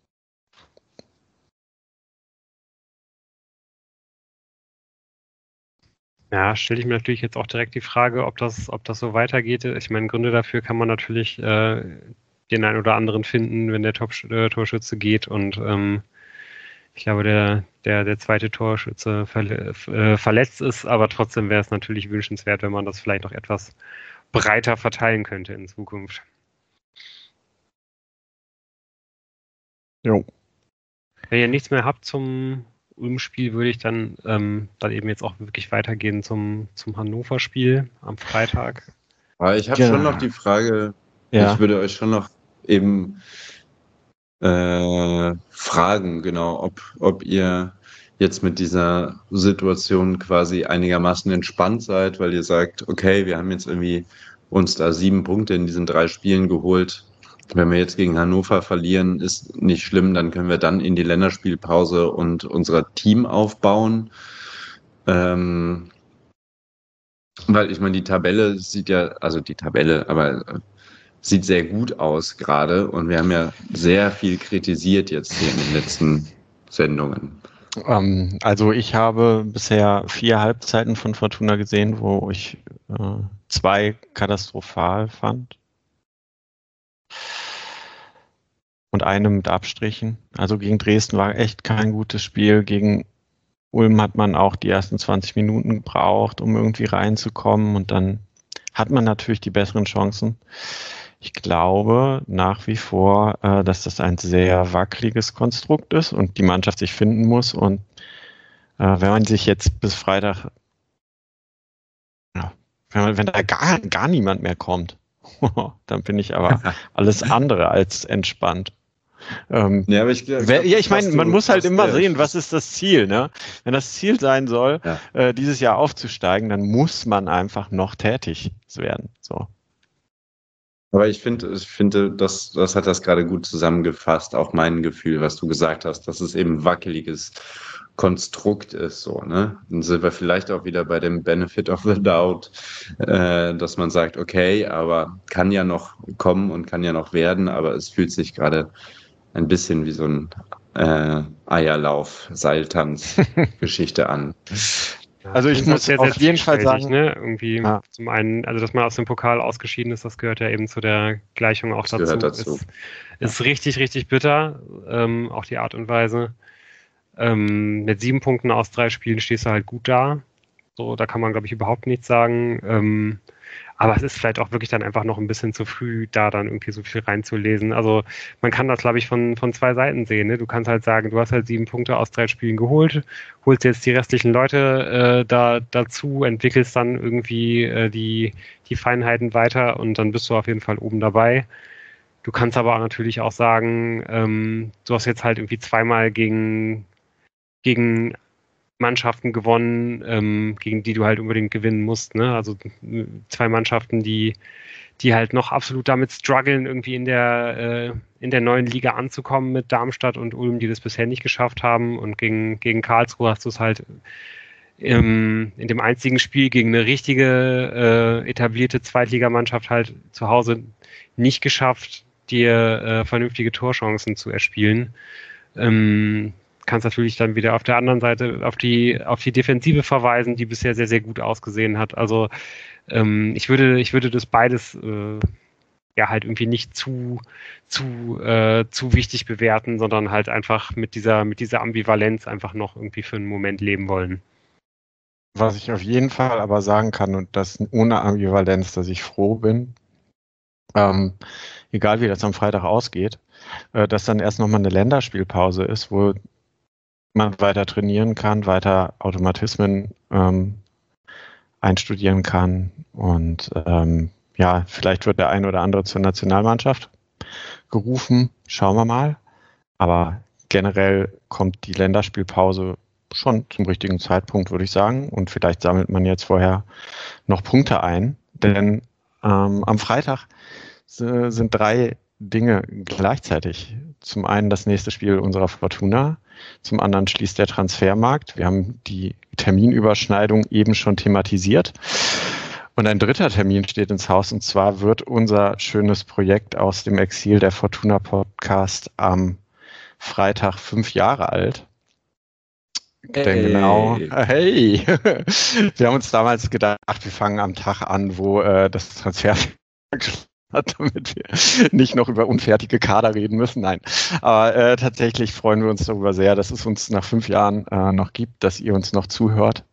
Ja, stelle ich mir natürlich jetzt auch direkt die Frage, ob das so weitergeht. Ich meine, Gründe dafür kann man natürlich den einen oder anderen finden, wenn der Torschütze geht. Und ich glaube, der zweite Torschütze verletzt ist. Aber trotzdem wäre es natürlich wünschenswert, wenn man das vielleicht noch etwas breiter verteilen könnte in Zukunft. Jo. Wenn ihr nichts mehr habt zum Ulm-Spiel, würde ich dann eben jetzt auch wirklich weitergehen zum Hannover-Spiel am Freitag. Aber ich habe schon noch die Frage, ich würde euch schon noch eben fragen, genau, ob ihr jetzt mit dieser Situation quasi einigermaßen entspannt seid, weil ihr sagt, okay, wir haben jetzt irgendwie uns da 7 Punkte in diesen 3 Spielen geholt. Wenn wir jetzt gegen Hannover verlieren, ist nicht schlimm, dann können wir dann in die Länderspielpause und unser Team aufbauen. Weil ich meine, die Tabelle sieht sehr gut aus gerade und wir haben ja sehr viel kritisiert jetzt hier in den letzten Sendungen. Also ich habe bisher 4 Halbzeiten von Fortuna gesehen, wo ich 2 katastrophal fand. und einem mit Abstrichen. Also gegen Dresden war echt kein gutes Spiel. Gegen Ulm hat man auch die ersten 20 Minuten gebraucht, um irgendwie reinzukommen, und dann hat man natürlich die besseren Chancen. Ich glaube nach wie vor, dass das ein sehr wackeliges Konstrukt ist und die Mannschaft sich finden muss. Und wenn man sich jetzt bis Freitag, ja, wenn da gar niemand mehr kommt, dann bin ich aber alles andere als entspannt. Ja, aber ich meine, man muss halt immer sehen, was ist das Ziel, ne? Wenn das Ziel sein soll, dieses Jahr aufzusteigen, dann muss man einfach noch tätig werden. So. Aber ich finde, das hat das gerade gut zusammengefasst, auch mein Gefühl, was du gesagt hast, dass es eben ein wackeliges Konstrukt ist, so, ne? Dann sind wir vielleicht auch wieder bei dem Benefit of the Doubt, dass man sagt, okay, aber kann ja noch kommen und kann ja noch werden, aber es fühlt sich gerade ein bisschen wie so ein Eierlauf, Seiltanz-Geschichte an. Also ich muss sehr, auf jeden Fall sagen, ne? Irgendwie zum einen, also dass man aus dem Pokal ausgeschieden ist, das gehört ja eben zu der Gleichung auch dazu. Ist richtig, richtig bitter, auch die Art und Weise. Mit 7 Punkten aus 3 Spielen stehst du halt gut da. So, da kann man, glaube ich, überhaupt nichts sagen. Aber es ist vielleicht auch wirklich dann einfach noch ein bisschen zu früh, da dann irgendwie so viel reinzulesen. Also man kann das, glaube ich, von 2 Seiten sehen. Ne? Du kannst halt sagen, du hast halt 7 Punkte aus 3 Spielen geholt, holst jetzt die restlichen Leute dazu, entwickelst dann irgendwie die Feinheiten weiter und dann bist du auf jeden Fall oben dabei. Du kannst aber natürlich auch sagen, du hast jetzt halt irgendwie zweimal gegen Mannschaften gewonnen, gegen die du halt unbedingt gewinnen musst. Ne? Also 2 Mannschaften, die halt noch absolut damit strugglen, irgendwie in der neuen Liga anzukommen mit Darmstadt und Ulm, die das bisher nicht geschafft haben. Und gegen Karlsruhe hast du es halt in dem einzigen Spiel gegen eine richtige etablierte Zweitligamannschaft halt zu Hause nicht geschafft, dir vernünftige Torchancen zu erspielen. Kannst natürlich dann wieder auf der anderen Seite auf die Defensive verweisen, die bisher sehr, sehr gut ausgesehen hat. Also ich würde das beides halt irgendwie nicht zu wichtig bewerten, sondern halt einfach mit dieser Ambivalenz einfach noch irgendwie für einen Moment leben wollen. Was ich auf jeden Fall aber sagen kann, und das ohne Ambivalenz, dass ich froh bin, egal wie das am Freitag ausgeht, dass dann erst nochmal eine Länderspielpause ist, wo man weiter trainieren kann, weiter Automatismen einstudieren kann und vielleicht wird der ein oder andere zur Nationalmannschaft gerufen, schauen wir mal, aber generell kommt die Länderspielpause schon zum richtigen Zeitpunkt, würde ich sagen, und vielleicht sammelt man jetzt vorher noch Punkte ein, denn am Freitag sind 3 Dinge gleichzeitig. Zum einen das nächste Spiel unserer Fortuna, zum anderen schließt der Transfermarkt. Wir haben die Terminüberschneidung eben schon thematisiert. Und ein 3. Termin steht ins Haus, und zwar wird unser schönes Projekt aus dem Exil, der Fortuna Podcast, am Freitag 5 Jahre alt. Denn genau, hey, wir haben uns damals gedacht, wir fangen am Tag an, wo das Transfer damit wir nicht noch über unfertige Kader reden müssen. Nein, aber tatsächlich freuen wir uns darüber sehr, dass es uns nach 5 Jahren noch gibt, dass ihr uns noch zuhört.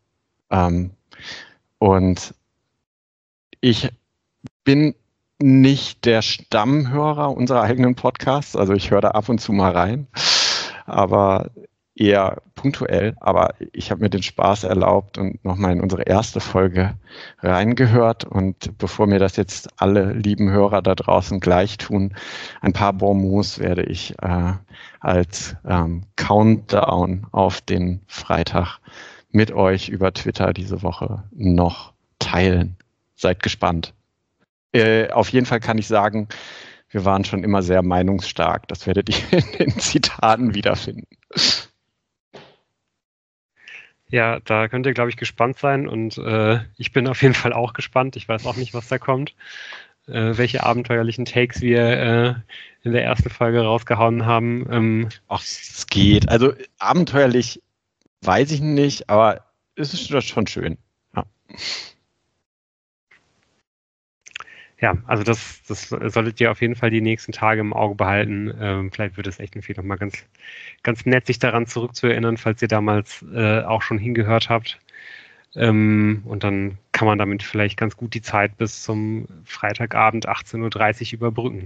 Und ich bin nicht der Stammhörer unserer eigenen Podcasts, also ich höre da ab und zu mal rein, aber eher punktuell, aber ich habe mir den Spaß erlaubt und nochmal in unsere erste Folge reingehört, und bevor mir das jetzt alle lieben Hörer da draußen gleich tun, ein paar Bonmots werde ich als Countdown auf den Freitag mit euch über Twitter diese Woche noch teilen. Seid gespannt. Auf jeden Fall kann ich sagen, wir waren schon immer sehr meinungsstark. Das werdet ihr in den Zitaten wiederfinden. Ja, da könnt ihr, glaube ich, gespannt sein, und ich bin auf jeden Fall auch gespannt. Ich weiß auch nicht, was da kommt, welche abenteuerlichen Takes wir in der ersten Folge rausgehauen haben. Ach, es geht. Also abenteuerlich weiß ich nicht, aber es ist schon schön. Ja. Ja, also das solltet ihr auf jeden Fall die nächsten Tage im Auge behalten. Vielleicht wird es echt irgendwie nochmal ganz, ganz nett, sich daran zurückzuerinnern, falls ihr damals auch schon hingehört habt. Und dann kann man damit vielleicht ganz gut die Zeit bis zum Freitagabend 18:30 Uhr überbrücken.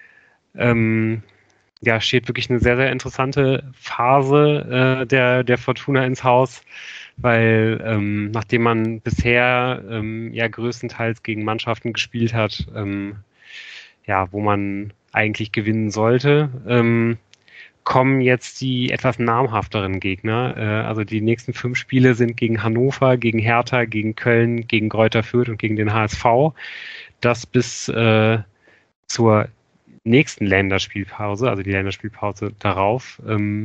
Ja, steht wirklich eine sehr, sehr interessante Phase der Fortuna ins Haus, weil nachdem man bisher ja größtenteils gegen Mannschaften gespielt hat, ja, wo man eigentlich gewinnen sollte, kommen jetzt die etwas namhafteren Gegner. Also die nächsten 5 Spiele sind gegen Hannover, gegen Hertha, gegen Köln, gegen Greuther Fürth und gegen den HSV. Das bis zur nächsten Länderspielpause, also die Länderspielpause darauf.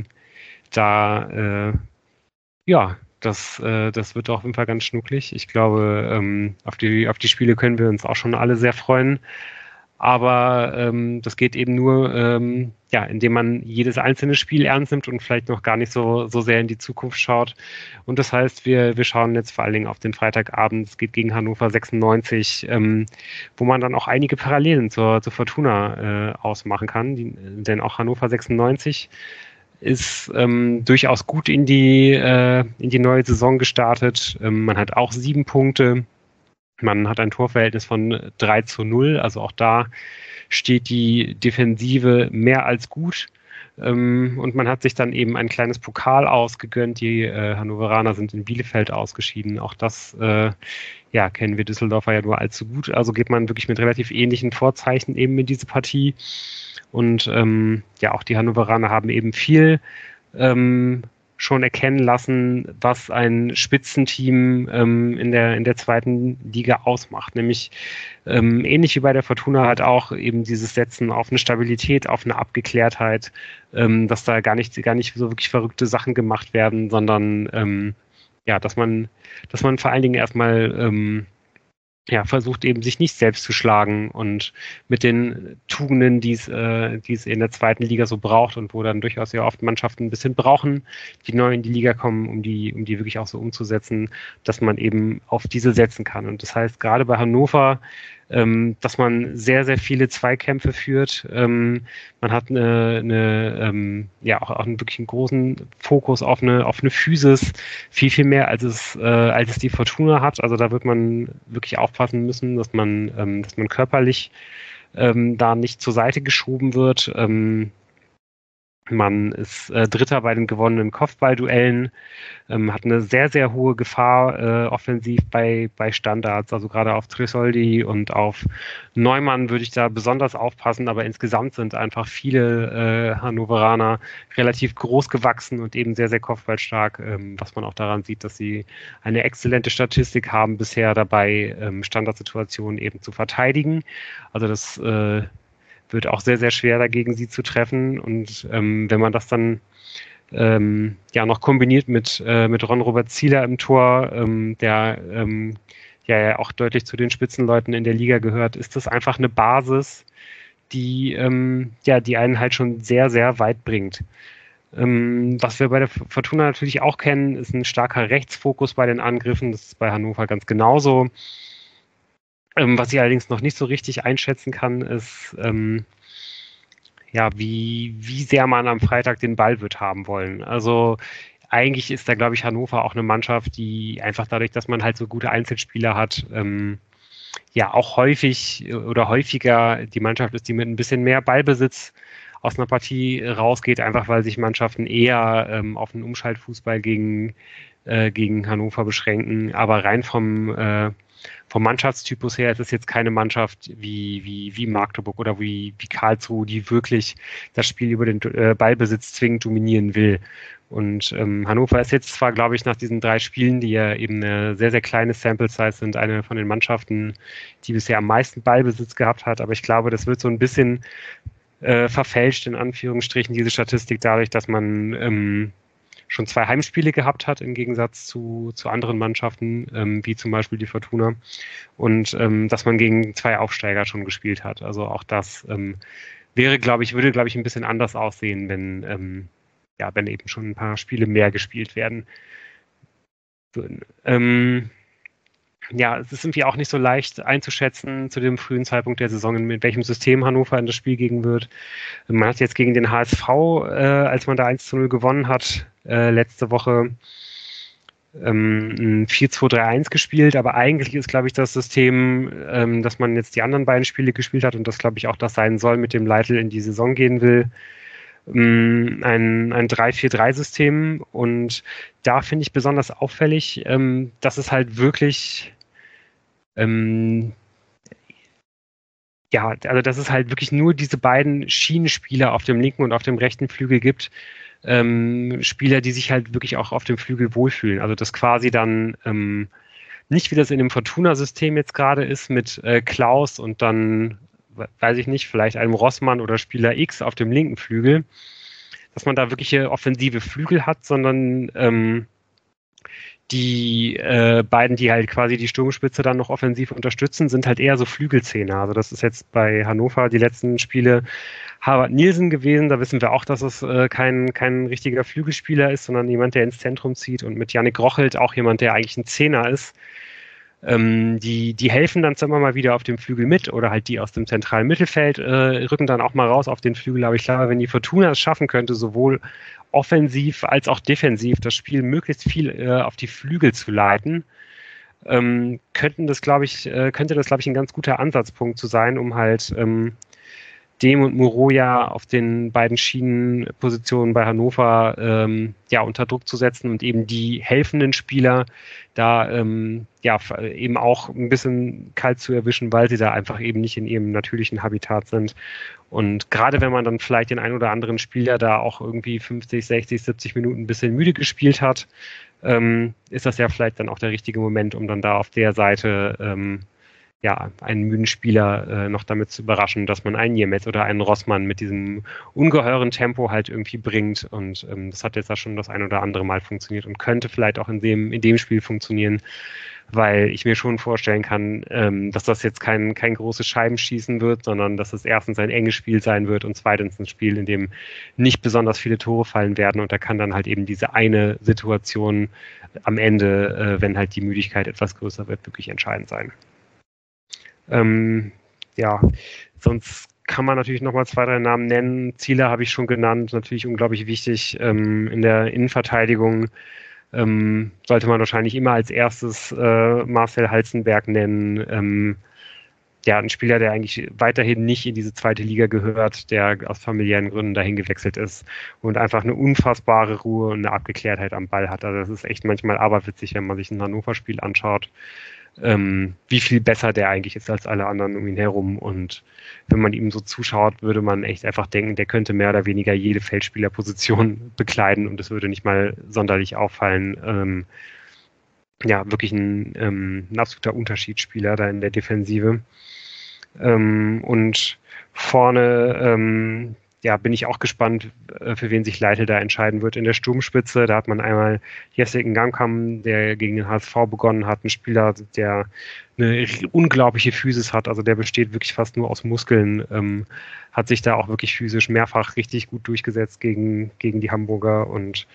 Ja, das wird auf jeden Fall ganz schnucklig. Ich glaube, auf die Spiele können wir uns auch schon alle sehr freuen. Aber das geht eben nur, ja, indem man jedes einzelne Spiel ernst nimmt und vielleicht noch gar nicht so sehr in die Zukunft schaut. Und das heißt, wir schauen jetzt vor allen Dingen auf den Freitagabend. Es geht gegen Hannover 96, wo man dann auch einige Parallelen zur Fortuna ausmachen kann. Denn auch Hannover 96 ist durchaus gut in die neue Saison gestartet. Man hat auch 7 Punkte. Man hat ein Torverhältnis von 3:0, also auch da steht die Defensive mehr als gut. Und man hat sich dann eben ein kleines Pokal ausgegönnt. Die Hannoveraner sind in Bielefeld ausgeschieden. Auch das ja, kennen wir Düsseldorfer ja nur allzu gut. Also geht man wirklich mit relativ ähnlichen Vorzeichen eben in diese Partie. Und ja, auch die Hannoveraner haben eben viel schon erkennen lassen, was ein Spitzenteam in der zweiten Liga ausmacht. Nämlich ähnlich wie bei der Fortuna halt auch eben dieses Setzen auf eine Stabilität, auf eine Abgeklärtheit, dass da gar nicht so wirklich verrückte Sachen gemacht werden, sondern ja, dass man vor allen Dingen erstmal ja, versucht eben sich nicht selbst zu schlagen und mit den Tugenden, die es in der zweiten Liga so braucht und wo dann durchaus ja oft Mannschaften ein bisschen brauchen, die neu in die Liga kommen, um die wirklich auch so umzusetzen, dass man eben auf diese setzen kann. Und das heißt, gerade bei Hannover, dass man sehr, sehr viele Zweikämpfe führt. Man hat ja auch einen wirklich einen großen Fokus auf eine Physis, viel mehr als es die Fortuna hat. Also da wird man wirklich aufpassen müssen, dass man körperlich da nicht zur Seite geschoben wird. Man ist Dritter bei den gewonnenen Kopfballduellen, hat eine sehr, sehr hohe Gefahr offensiv bei Standards, also gerade auf Tresoldi und auf Neumann würde ich da besonders aufpassen, aber insgesamt sind einfach viele Hannoveraner relativ groß gewachsen und eben sehr, sehr kopfballstark, was man auch daran sieht, dass sie eine exzellente Statistik haben bisher dabei, Standardsituationen eben zu verteidigen. Also das wird auch sehr, sehr schwer dagegen sie zu treffen. Und wenn man das dann ja noch kombiniert mit Ron-Robert Zieler im Tor, der ja auch deutlich zu den Spitzenleuten in der Liga gehört, ist das einfach eine Basis, die ja, die einen halt schon sehr, sehr weit bringt. Was wir bei der Fortuna natürlich auch kennen, ist ein starker Rechtsfokus bei den Angriffen. Das ist bei Hannover ganz genauso. Was ich allerdings noch nicht so richtig einschätzen kann, ist, ja, wie sehr man am Freitag den Ball wird haben wollen. Also eigentlich ist da, glaube ich, Hannover auch eine Mannschaft, die einfach dadurch, dass man halt so gute Einzelspieler hat, ja auch häufig oder häufiger die Mannschaft ist, die mit ein bisschen mehr Ballbesitz aus einer Partie rausgeht, einfach weil sich Mannschaften eher auf einen Umschaltfußball gegen Hannover beschränken. Aber rein vom Mannschaftstypus her ist es jetzt keine Mannschaft wie Magdeburg oder wie Karlsruhe, die wirklich das Spiel über den Ballbesitz zwingend dominieren will. Und Hannover ist jetzt zwar, glaube ich, nach diesen 3 Spielen, die ja eben eine sehr, sehr kleine Sample Size sind, eine von den Mannschaften, die bisher am meisten Ballbesitz gehabt hat. Aber ich glaube, das wird so ein bisschen verfälscht, in Anführungsstrichen, diese Statistik dadurch, dass man schon 2 Heimspiele gehabt hat, im Gegensatz zu anderen Mannschaften, wie zum Beispiel die Fortuna. Und dass man gegen 2 Aufsteiger schon gespielt hat. Also auch das würde, glaube ich, ein bisschen anders aussehen, wenn eben schon ein paar Spiele mehr gespielt werden würden. ja, es ist irgendwie auch nicht so leicht einzuschätzen zu dem frühen Zeitpunkt der Saison, mit welchem System Hannover in das Spiel gehen wird. Man hat jetzt gegen den HSV, als man da 1:0 gewonnen hat, letzte Woche ein 4-2-3-1 gespielt, aber eigentlich ist, glaube ich, das System, dass man jetzt die anderen beiden Spiele gespielt hat und das, glaube ich, auch das sein soll, mit dem Leitl in die Saison gehen will, ein 3-4-3-System, und da finde ich besonders auffällig, dass es halt wirklich ja, also dass es halt wirklich nur diese beiden Schienenspieler auf dem linken und auf dem rechten Flügel gibt, Spieler, die sich halt wirklich auch auf dem Flügel wohlfühlen. Also das quasi dann nicht, wie das in dem Fortuna-System jetzt gerade ist, mit Klaus und dann, weiß ich nicht, vielleicht einem Rossmann oder Spieler X auf dem linken Flügel, dass man da wirkliche offensive Flügel hat, sondern die beiden, die halt quasi die Sturmspitze dann noch offensiv unterstützen, sind halt eher so Flügelzehner. Also das ist jetzt bei Hannover die letzten Spiele Harvard Nielsen gewesen. Da wissen wir auch, dass es kein richtiger Flügelspieler ist, sondern jemand, der ins Zentrum zieht. Und mit Yannick Rochelt auch jemand, der eigentlich ein Zehner ist. Die helfen dann immer mal wieder auf dem Flügel mit, oder halt die aus dem zentralen Mittelfeld rücken dann auch mal raus auf den Flügel. Aber ich glaube, wenn die Fortuna es schaffen könnte, sowohl offensiv als auch defensiv das Spiel möglichst viel auf die Flügel zu leiten, könnte das, glaube ich, ein ganz guter Ansatzpunkt zu sein, um halt Dem und Moroja auf den beiden Schienenpositionen bei Hannover unter Druck zu setzen und eben die helfenden Spieler da eben auch ein bisschen kalt zu erwischen, weil sie da einfach eben nicht in ihrem natürlichen Habitat sind. Und gerade wenn man dann vielleicht den einen oder anderen Spieler da auch irgendwie 50, 60, 70 Minuten ein bisschen müde gespielt hat, ist das ja vielleicht dann auch der richtige Moment, um dann da auf der Seite einen müden Spieler noch damit zu überraschen, dass man einen Jemet oder einen Rossmann mit diesem ungeheuren Tempo halt irgendwie bringt. Und das hat jetzt da schon das ein oder andere Mal funktioniert und könnte vielleicht auch in dem Spiel funktionieren, weil ich mir schon vorstellen kann, dass das jetzt kein großes Scheibenschießen wird, sondern dass es erstens ein enges Spiel sein wird und zweitens ein Spiel, in dem nicht besonders viele Tore fallen werden. Und da kann dann halt eben diese eine Situation am Ende, wenn halt die Müdigkeit etwas größer wird, wirklich entscheidend sein. Sonst kann man natürlich nochmal 2, 3 Namen nennen. Zieler habe ich schon genannt, natürlich unglaublich wichtig. In der Innenverteidigung sollte man wahrscheinlich immer als erstes Marcel Halzenberg nennen. Ein Spieler, der eigentlich weiterhin nicht in diese zweite Liga gehört, der aus familiären Gründen dahin gewechselt ist und einfach eine unfassbare Ruhe und eine Abgeklärtheit am Ball hat. Also das ist echt manchmal aberwitzig, wenn man sich ein Hannover-Spiel anschaut, wie viel besser der eigentlich ist als alle anderen um ihn herum. Und wenn man ihm so zuschaut, würde man echt einfach denken, der könnte mehr oder weniger jede Feldspielerposition bekleiden und es würde nicht mal sonderlich auffallen. Wirklich ein absoluter Unterschiedsspieler da in der Defensive. Und vorne bin ich auch gespannt, für wen sich Leitl da entscheiden wird. In der Sturmspitze, da hat man einmal Jessica Ngangkam, der gegen den HSV begonnen hat, ein Spieler, der eine unglaubliche Physis hat, also der besteht wirklich fast nur aus Muskeln, hat sich da auch wirklich physisch mehrfach richtig gut durchgesetzt gegen die Hamburger und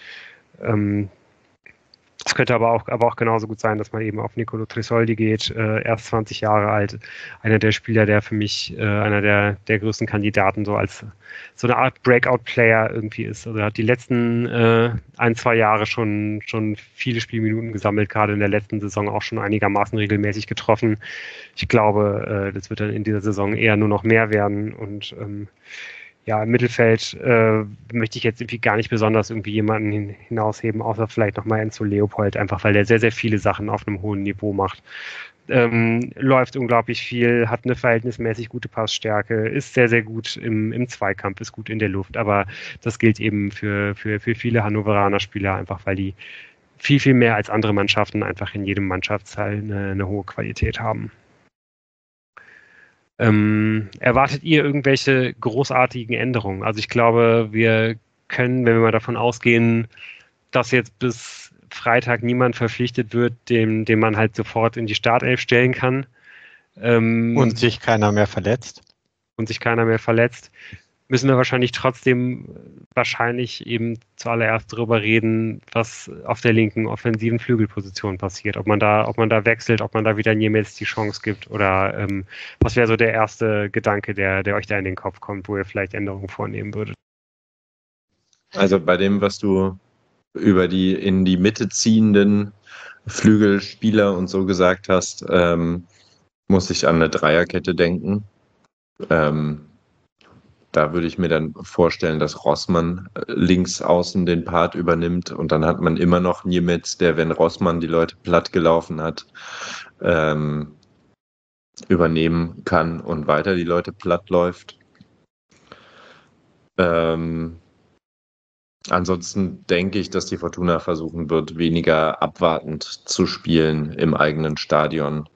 es könnte aber auch genauso gut sein, dass man eben auf Nicolo Tresoldi geht, erst 20 Jahre alt, einer der Spieler, der für mich einer der größten Kandidaten so als so eine Art Breakout-Player irgendwie ist. Also er hat die letzten 1, 2 Jahre schon viele Spielminuten gesammelt, gerade in der letzten Saison auch schon einigermaßen regelmäßig getroffen. Ich glaube, das wird dann in dieser Saison eher nur noch mehr werden und im Mittelfeld möchte ich jetzt irgendwie gar nicht besonders irgendwie jemanden hinausheben, außer vielleicht nochmal Enzo Leopold, einfach weil der sehr, sehr viele Sachen auf einem hohen Niveau macht. Läuft unglaublich viel, hat eine verhältnismäßig gute Passstärke, ist sehr, sehr gut im Zweikampf, ist gut in der Luft, aber das gilt eben für viele Hannoveraner Spieler, einfach weil die viel, viel mehr als andere Mannschaften einfach in jedem Mannschaftsteil eine hohe Qualität haben. Erwartet ihr irgendwelche großartigen Änderungen? Also ich glaube, wir können, wenn wir mal davon ausgehen, dass jetzt bis Freitag niemand verpflichtet wird, den man halt sofort in die Startelf stellen kann. Und sich keiner mehr verletzt. müssen wir wahrscheinlich trotzdem eben zuallererst darüber reden, was auf der linken offensiven Flügelposition passiert. Ob man da wechselt, ob man da wieder Niemetz die Chance gibt oder was wäre so der erste Gedanke, der euch da in den Kopf kommt, wo ihr vielleicht Änderungen vornehmen würdet? Also bei dem, was du über die in die Mitte ziehenden Flügelspieler und so gesagt hast, muss ich an eine Dreierkette denken. Da würde ich mir dann vorstellen, dass Rossmann links außen den Part übernimmt und dann hat man immer noch Niemetz, der, wenn Rossmann die Leute platt gelaufen hat, übernehmen kann und weiter die Leute platt läuft. Ansonsten denke ich, dass die Fortuna versuchen wird, weniger abwartend zu spielen im eigenen Stadion.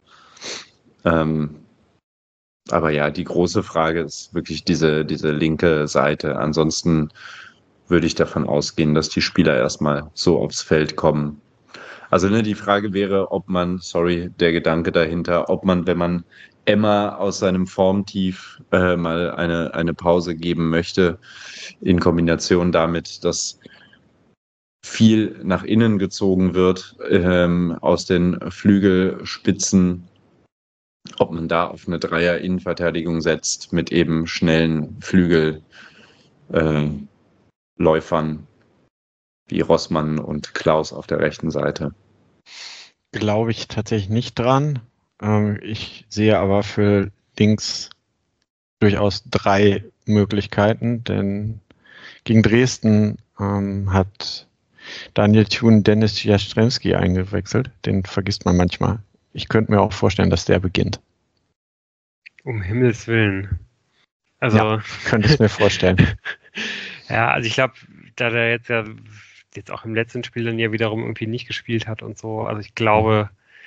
Aber ja, die große Frage ist wirklich diese linke Seite. Ansonsten würde ich davon ausgehen, dass die Spieler erstmal so aufs Feld kommen. Also die Frage wäre, ob man, der Gedanke dahinter, ob man, wenn man Emma aus seinem Formtief mal eine Pause geben möchte, in Kombination damit, dass viel nach innen gezogen wird aus den Flügelspitzen, ob man da auf eine Dreier-Innenverteidigung setzt mit eben schnellen Flügelläufern wie Rossmann und Klaus auf der rechten Seite. Glaube ich tatsächlich nicht dran. Ich sehe aber für links durchaus 3 Möglichkeiten, denn gegen Dresden hat Daniel Thun Dennis Jastrzębski eingewechselt. Den vergisst man manchmal. Ich könnte mir auch vorstellen, dass der beginnt. Um Himmels Willen. Also, ja, könnte ich mir vorstellen. Ja, also ich glaube, da der jetzt auch im letzten Spiel dann ja wiederum irgendwie nicht gespielt hat und so, also ich glaube,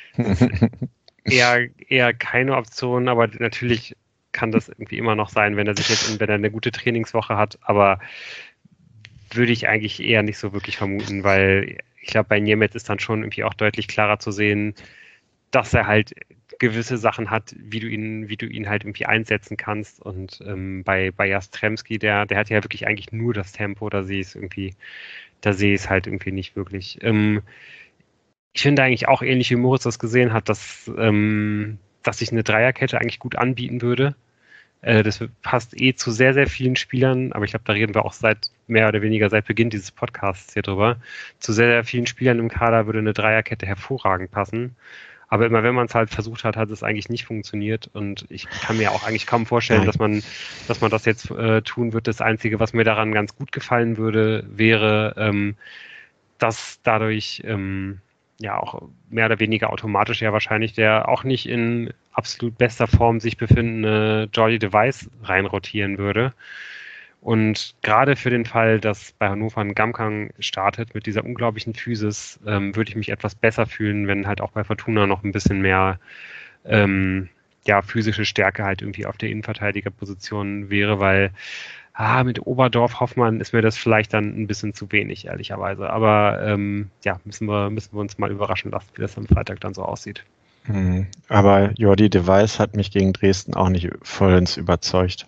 eher keine Option, aber natürlich kann das irgendwie immer noch sein, wenn er eine gute Trainingswoche hat, aber würde ich eigentlich eher nicht so wirklich vermuten, weil ich glaube, bei Niemetz ist dann schon irgendwie auch deutlich klarer zu sehen, dass er halt gewisse Sachen hat, wie du ihn halt irgendwie einsetzen kannst. Und bei Jastrzębski, der hat ja wirklich eigentlich nur das Tempo, da sehe ich es halt irgendwie nicht wirklich. Ich finde eigentlich auch ähnlich wie Moritz das gesehen hat, dass sich eine Dreierkette eigentlich gut anbieten würde. Das passt zu sehr, sehr vielen Spielern, aber ich glaube, da reden wir auch mehr oder weniger seit Beginn dieses Podcasts hier drüber. Zu sehr, sehr vielen Spielern im Kader würde eine Dreierkette hervorragend passen. Aber immer wenn man es halt versucht hat, hat es eigentlich nicht funktioniert. Und ich kann mir auch eigentlich kaum vorstellen, dass man das jetzt tun wird. Das Einzige, was mir daran ganz gut gefallen würde, wäre, dass dadurch ja auch mehr oder weniger automatisch ja wahrscheinlich der auch nicht in absolut bester Form sich befindende Jordi de Wijs reinrotieren würde. Und gerade für den Fall, dass bei Hannover ein Gamkang startet mit dieser unglaublichen Physis, würde ich mich etwas besser fühlen, wenn halt auch bei Fortuna noch ein bisschen mehr physische Stärke halt irgendwie auf der Innenverteidigerposition wäre, weil mit Oberdorf, Hoffmann ist mir das vielleicht dann ein bisschen zu wenig, ehrlicherweise. Aber müssen wir uns mal überraschen lassen, wie das am Freitag dann so aussieht. Aber Jordi de Wijs hat mich gegen Dresden auch nicht vollends überzeugt.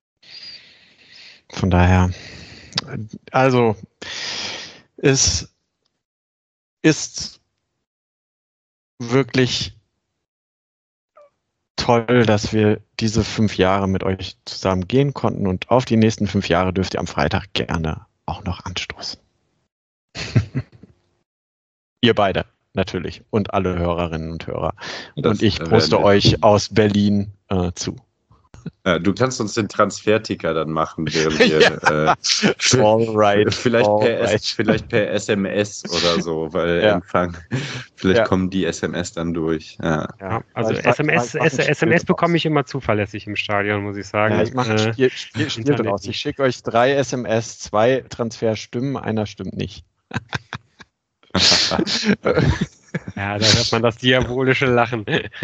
Von daher, also es ist wirklich toll, dass wir diese 5 Jahre mit euch zusammen gehen konnten und auf die nächsten 5 Jahre dürft ihr am Freitag gerne auch noch anstoßen. Ihr beide natürlich und alle Hörerinnen und Hörer. Und ich poste euch aus Berlin zu. Ja, du kannst uns den Transferticker dann machen, während wir vielleicht per SMS oder so, weil Empfang, kommen die SMS dann durch. Ja, also SMS bekomme ich immer zuverlässig im Stadion, muss ich sagen. Ja, ich mache Spiel draus. Ich schicke euch 3 SMS, 2 Transferstimmen, einer stimmt nicht. Ja, da hört man das diabolische Lachen.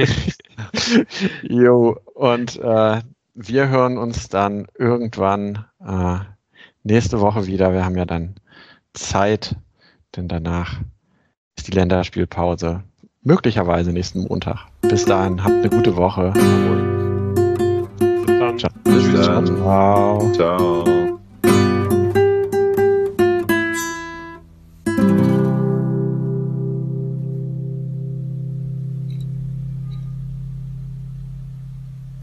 Jo, und wir hören uns dann irgendwann nächste Woche wieder. Wir haben ja dann Zeit, denn danach ist die Länderspielpause. Möglicherweise nächsten Montag. Bis dahin, habt eine gute Woche. Bis dann. dann. Ciao. Bis dann. Ciao. Ciao.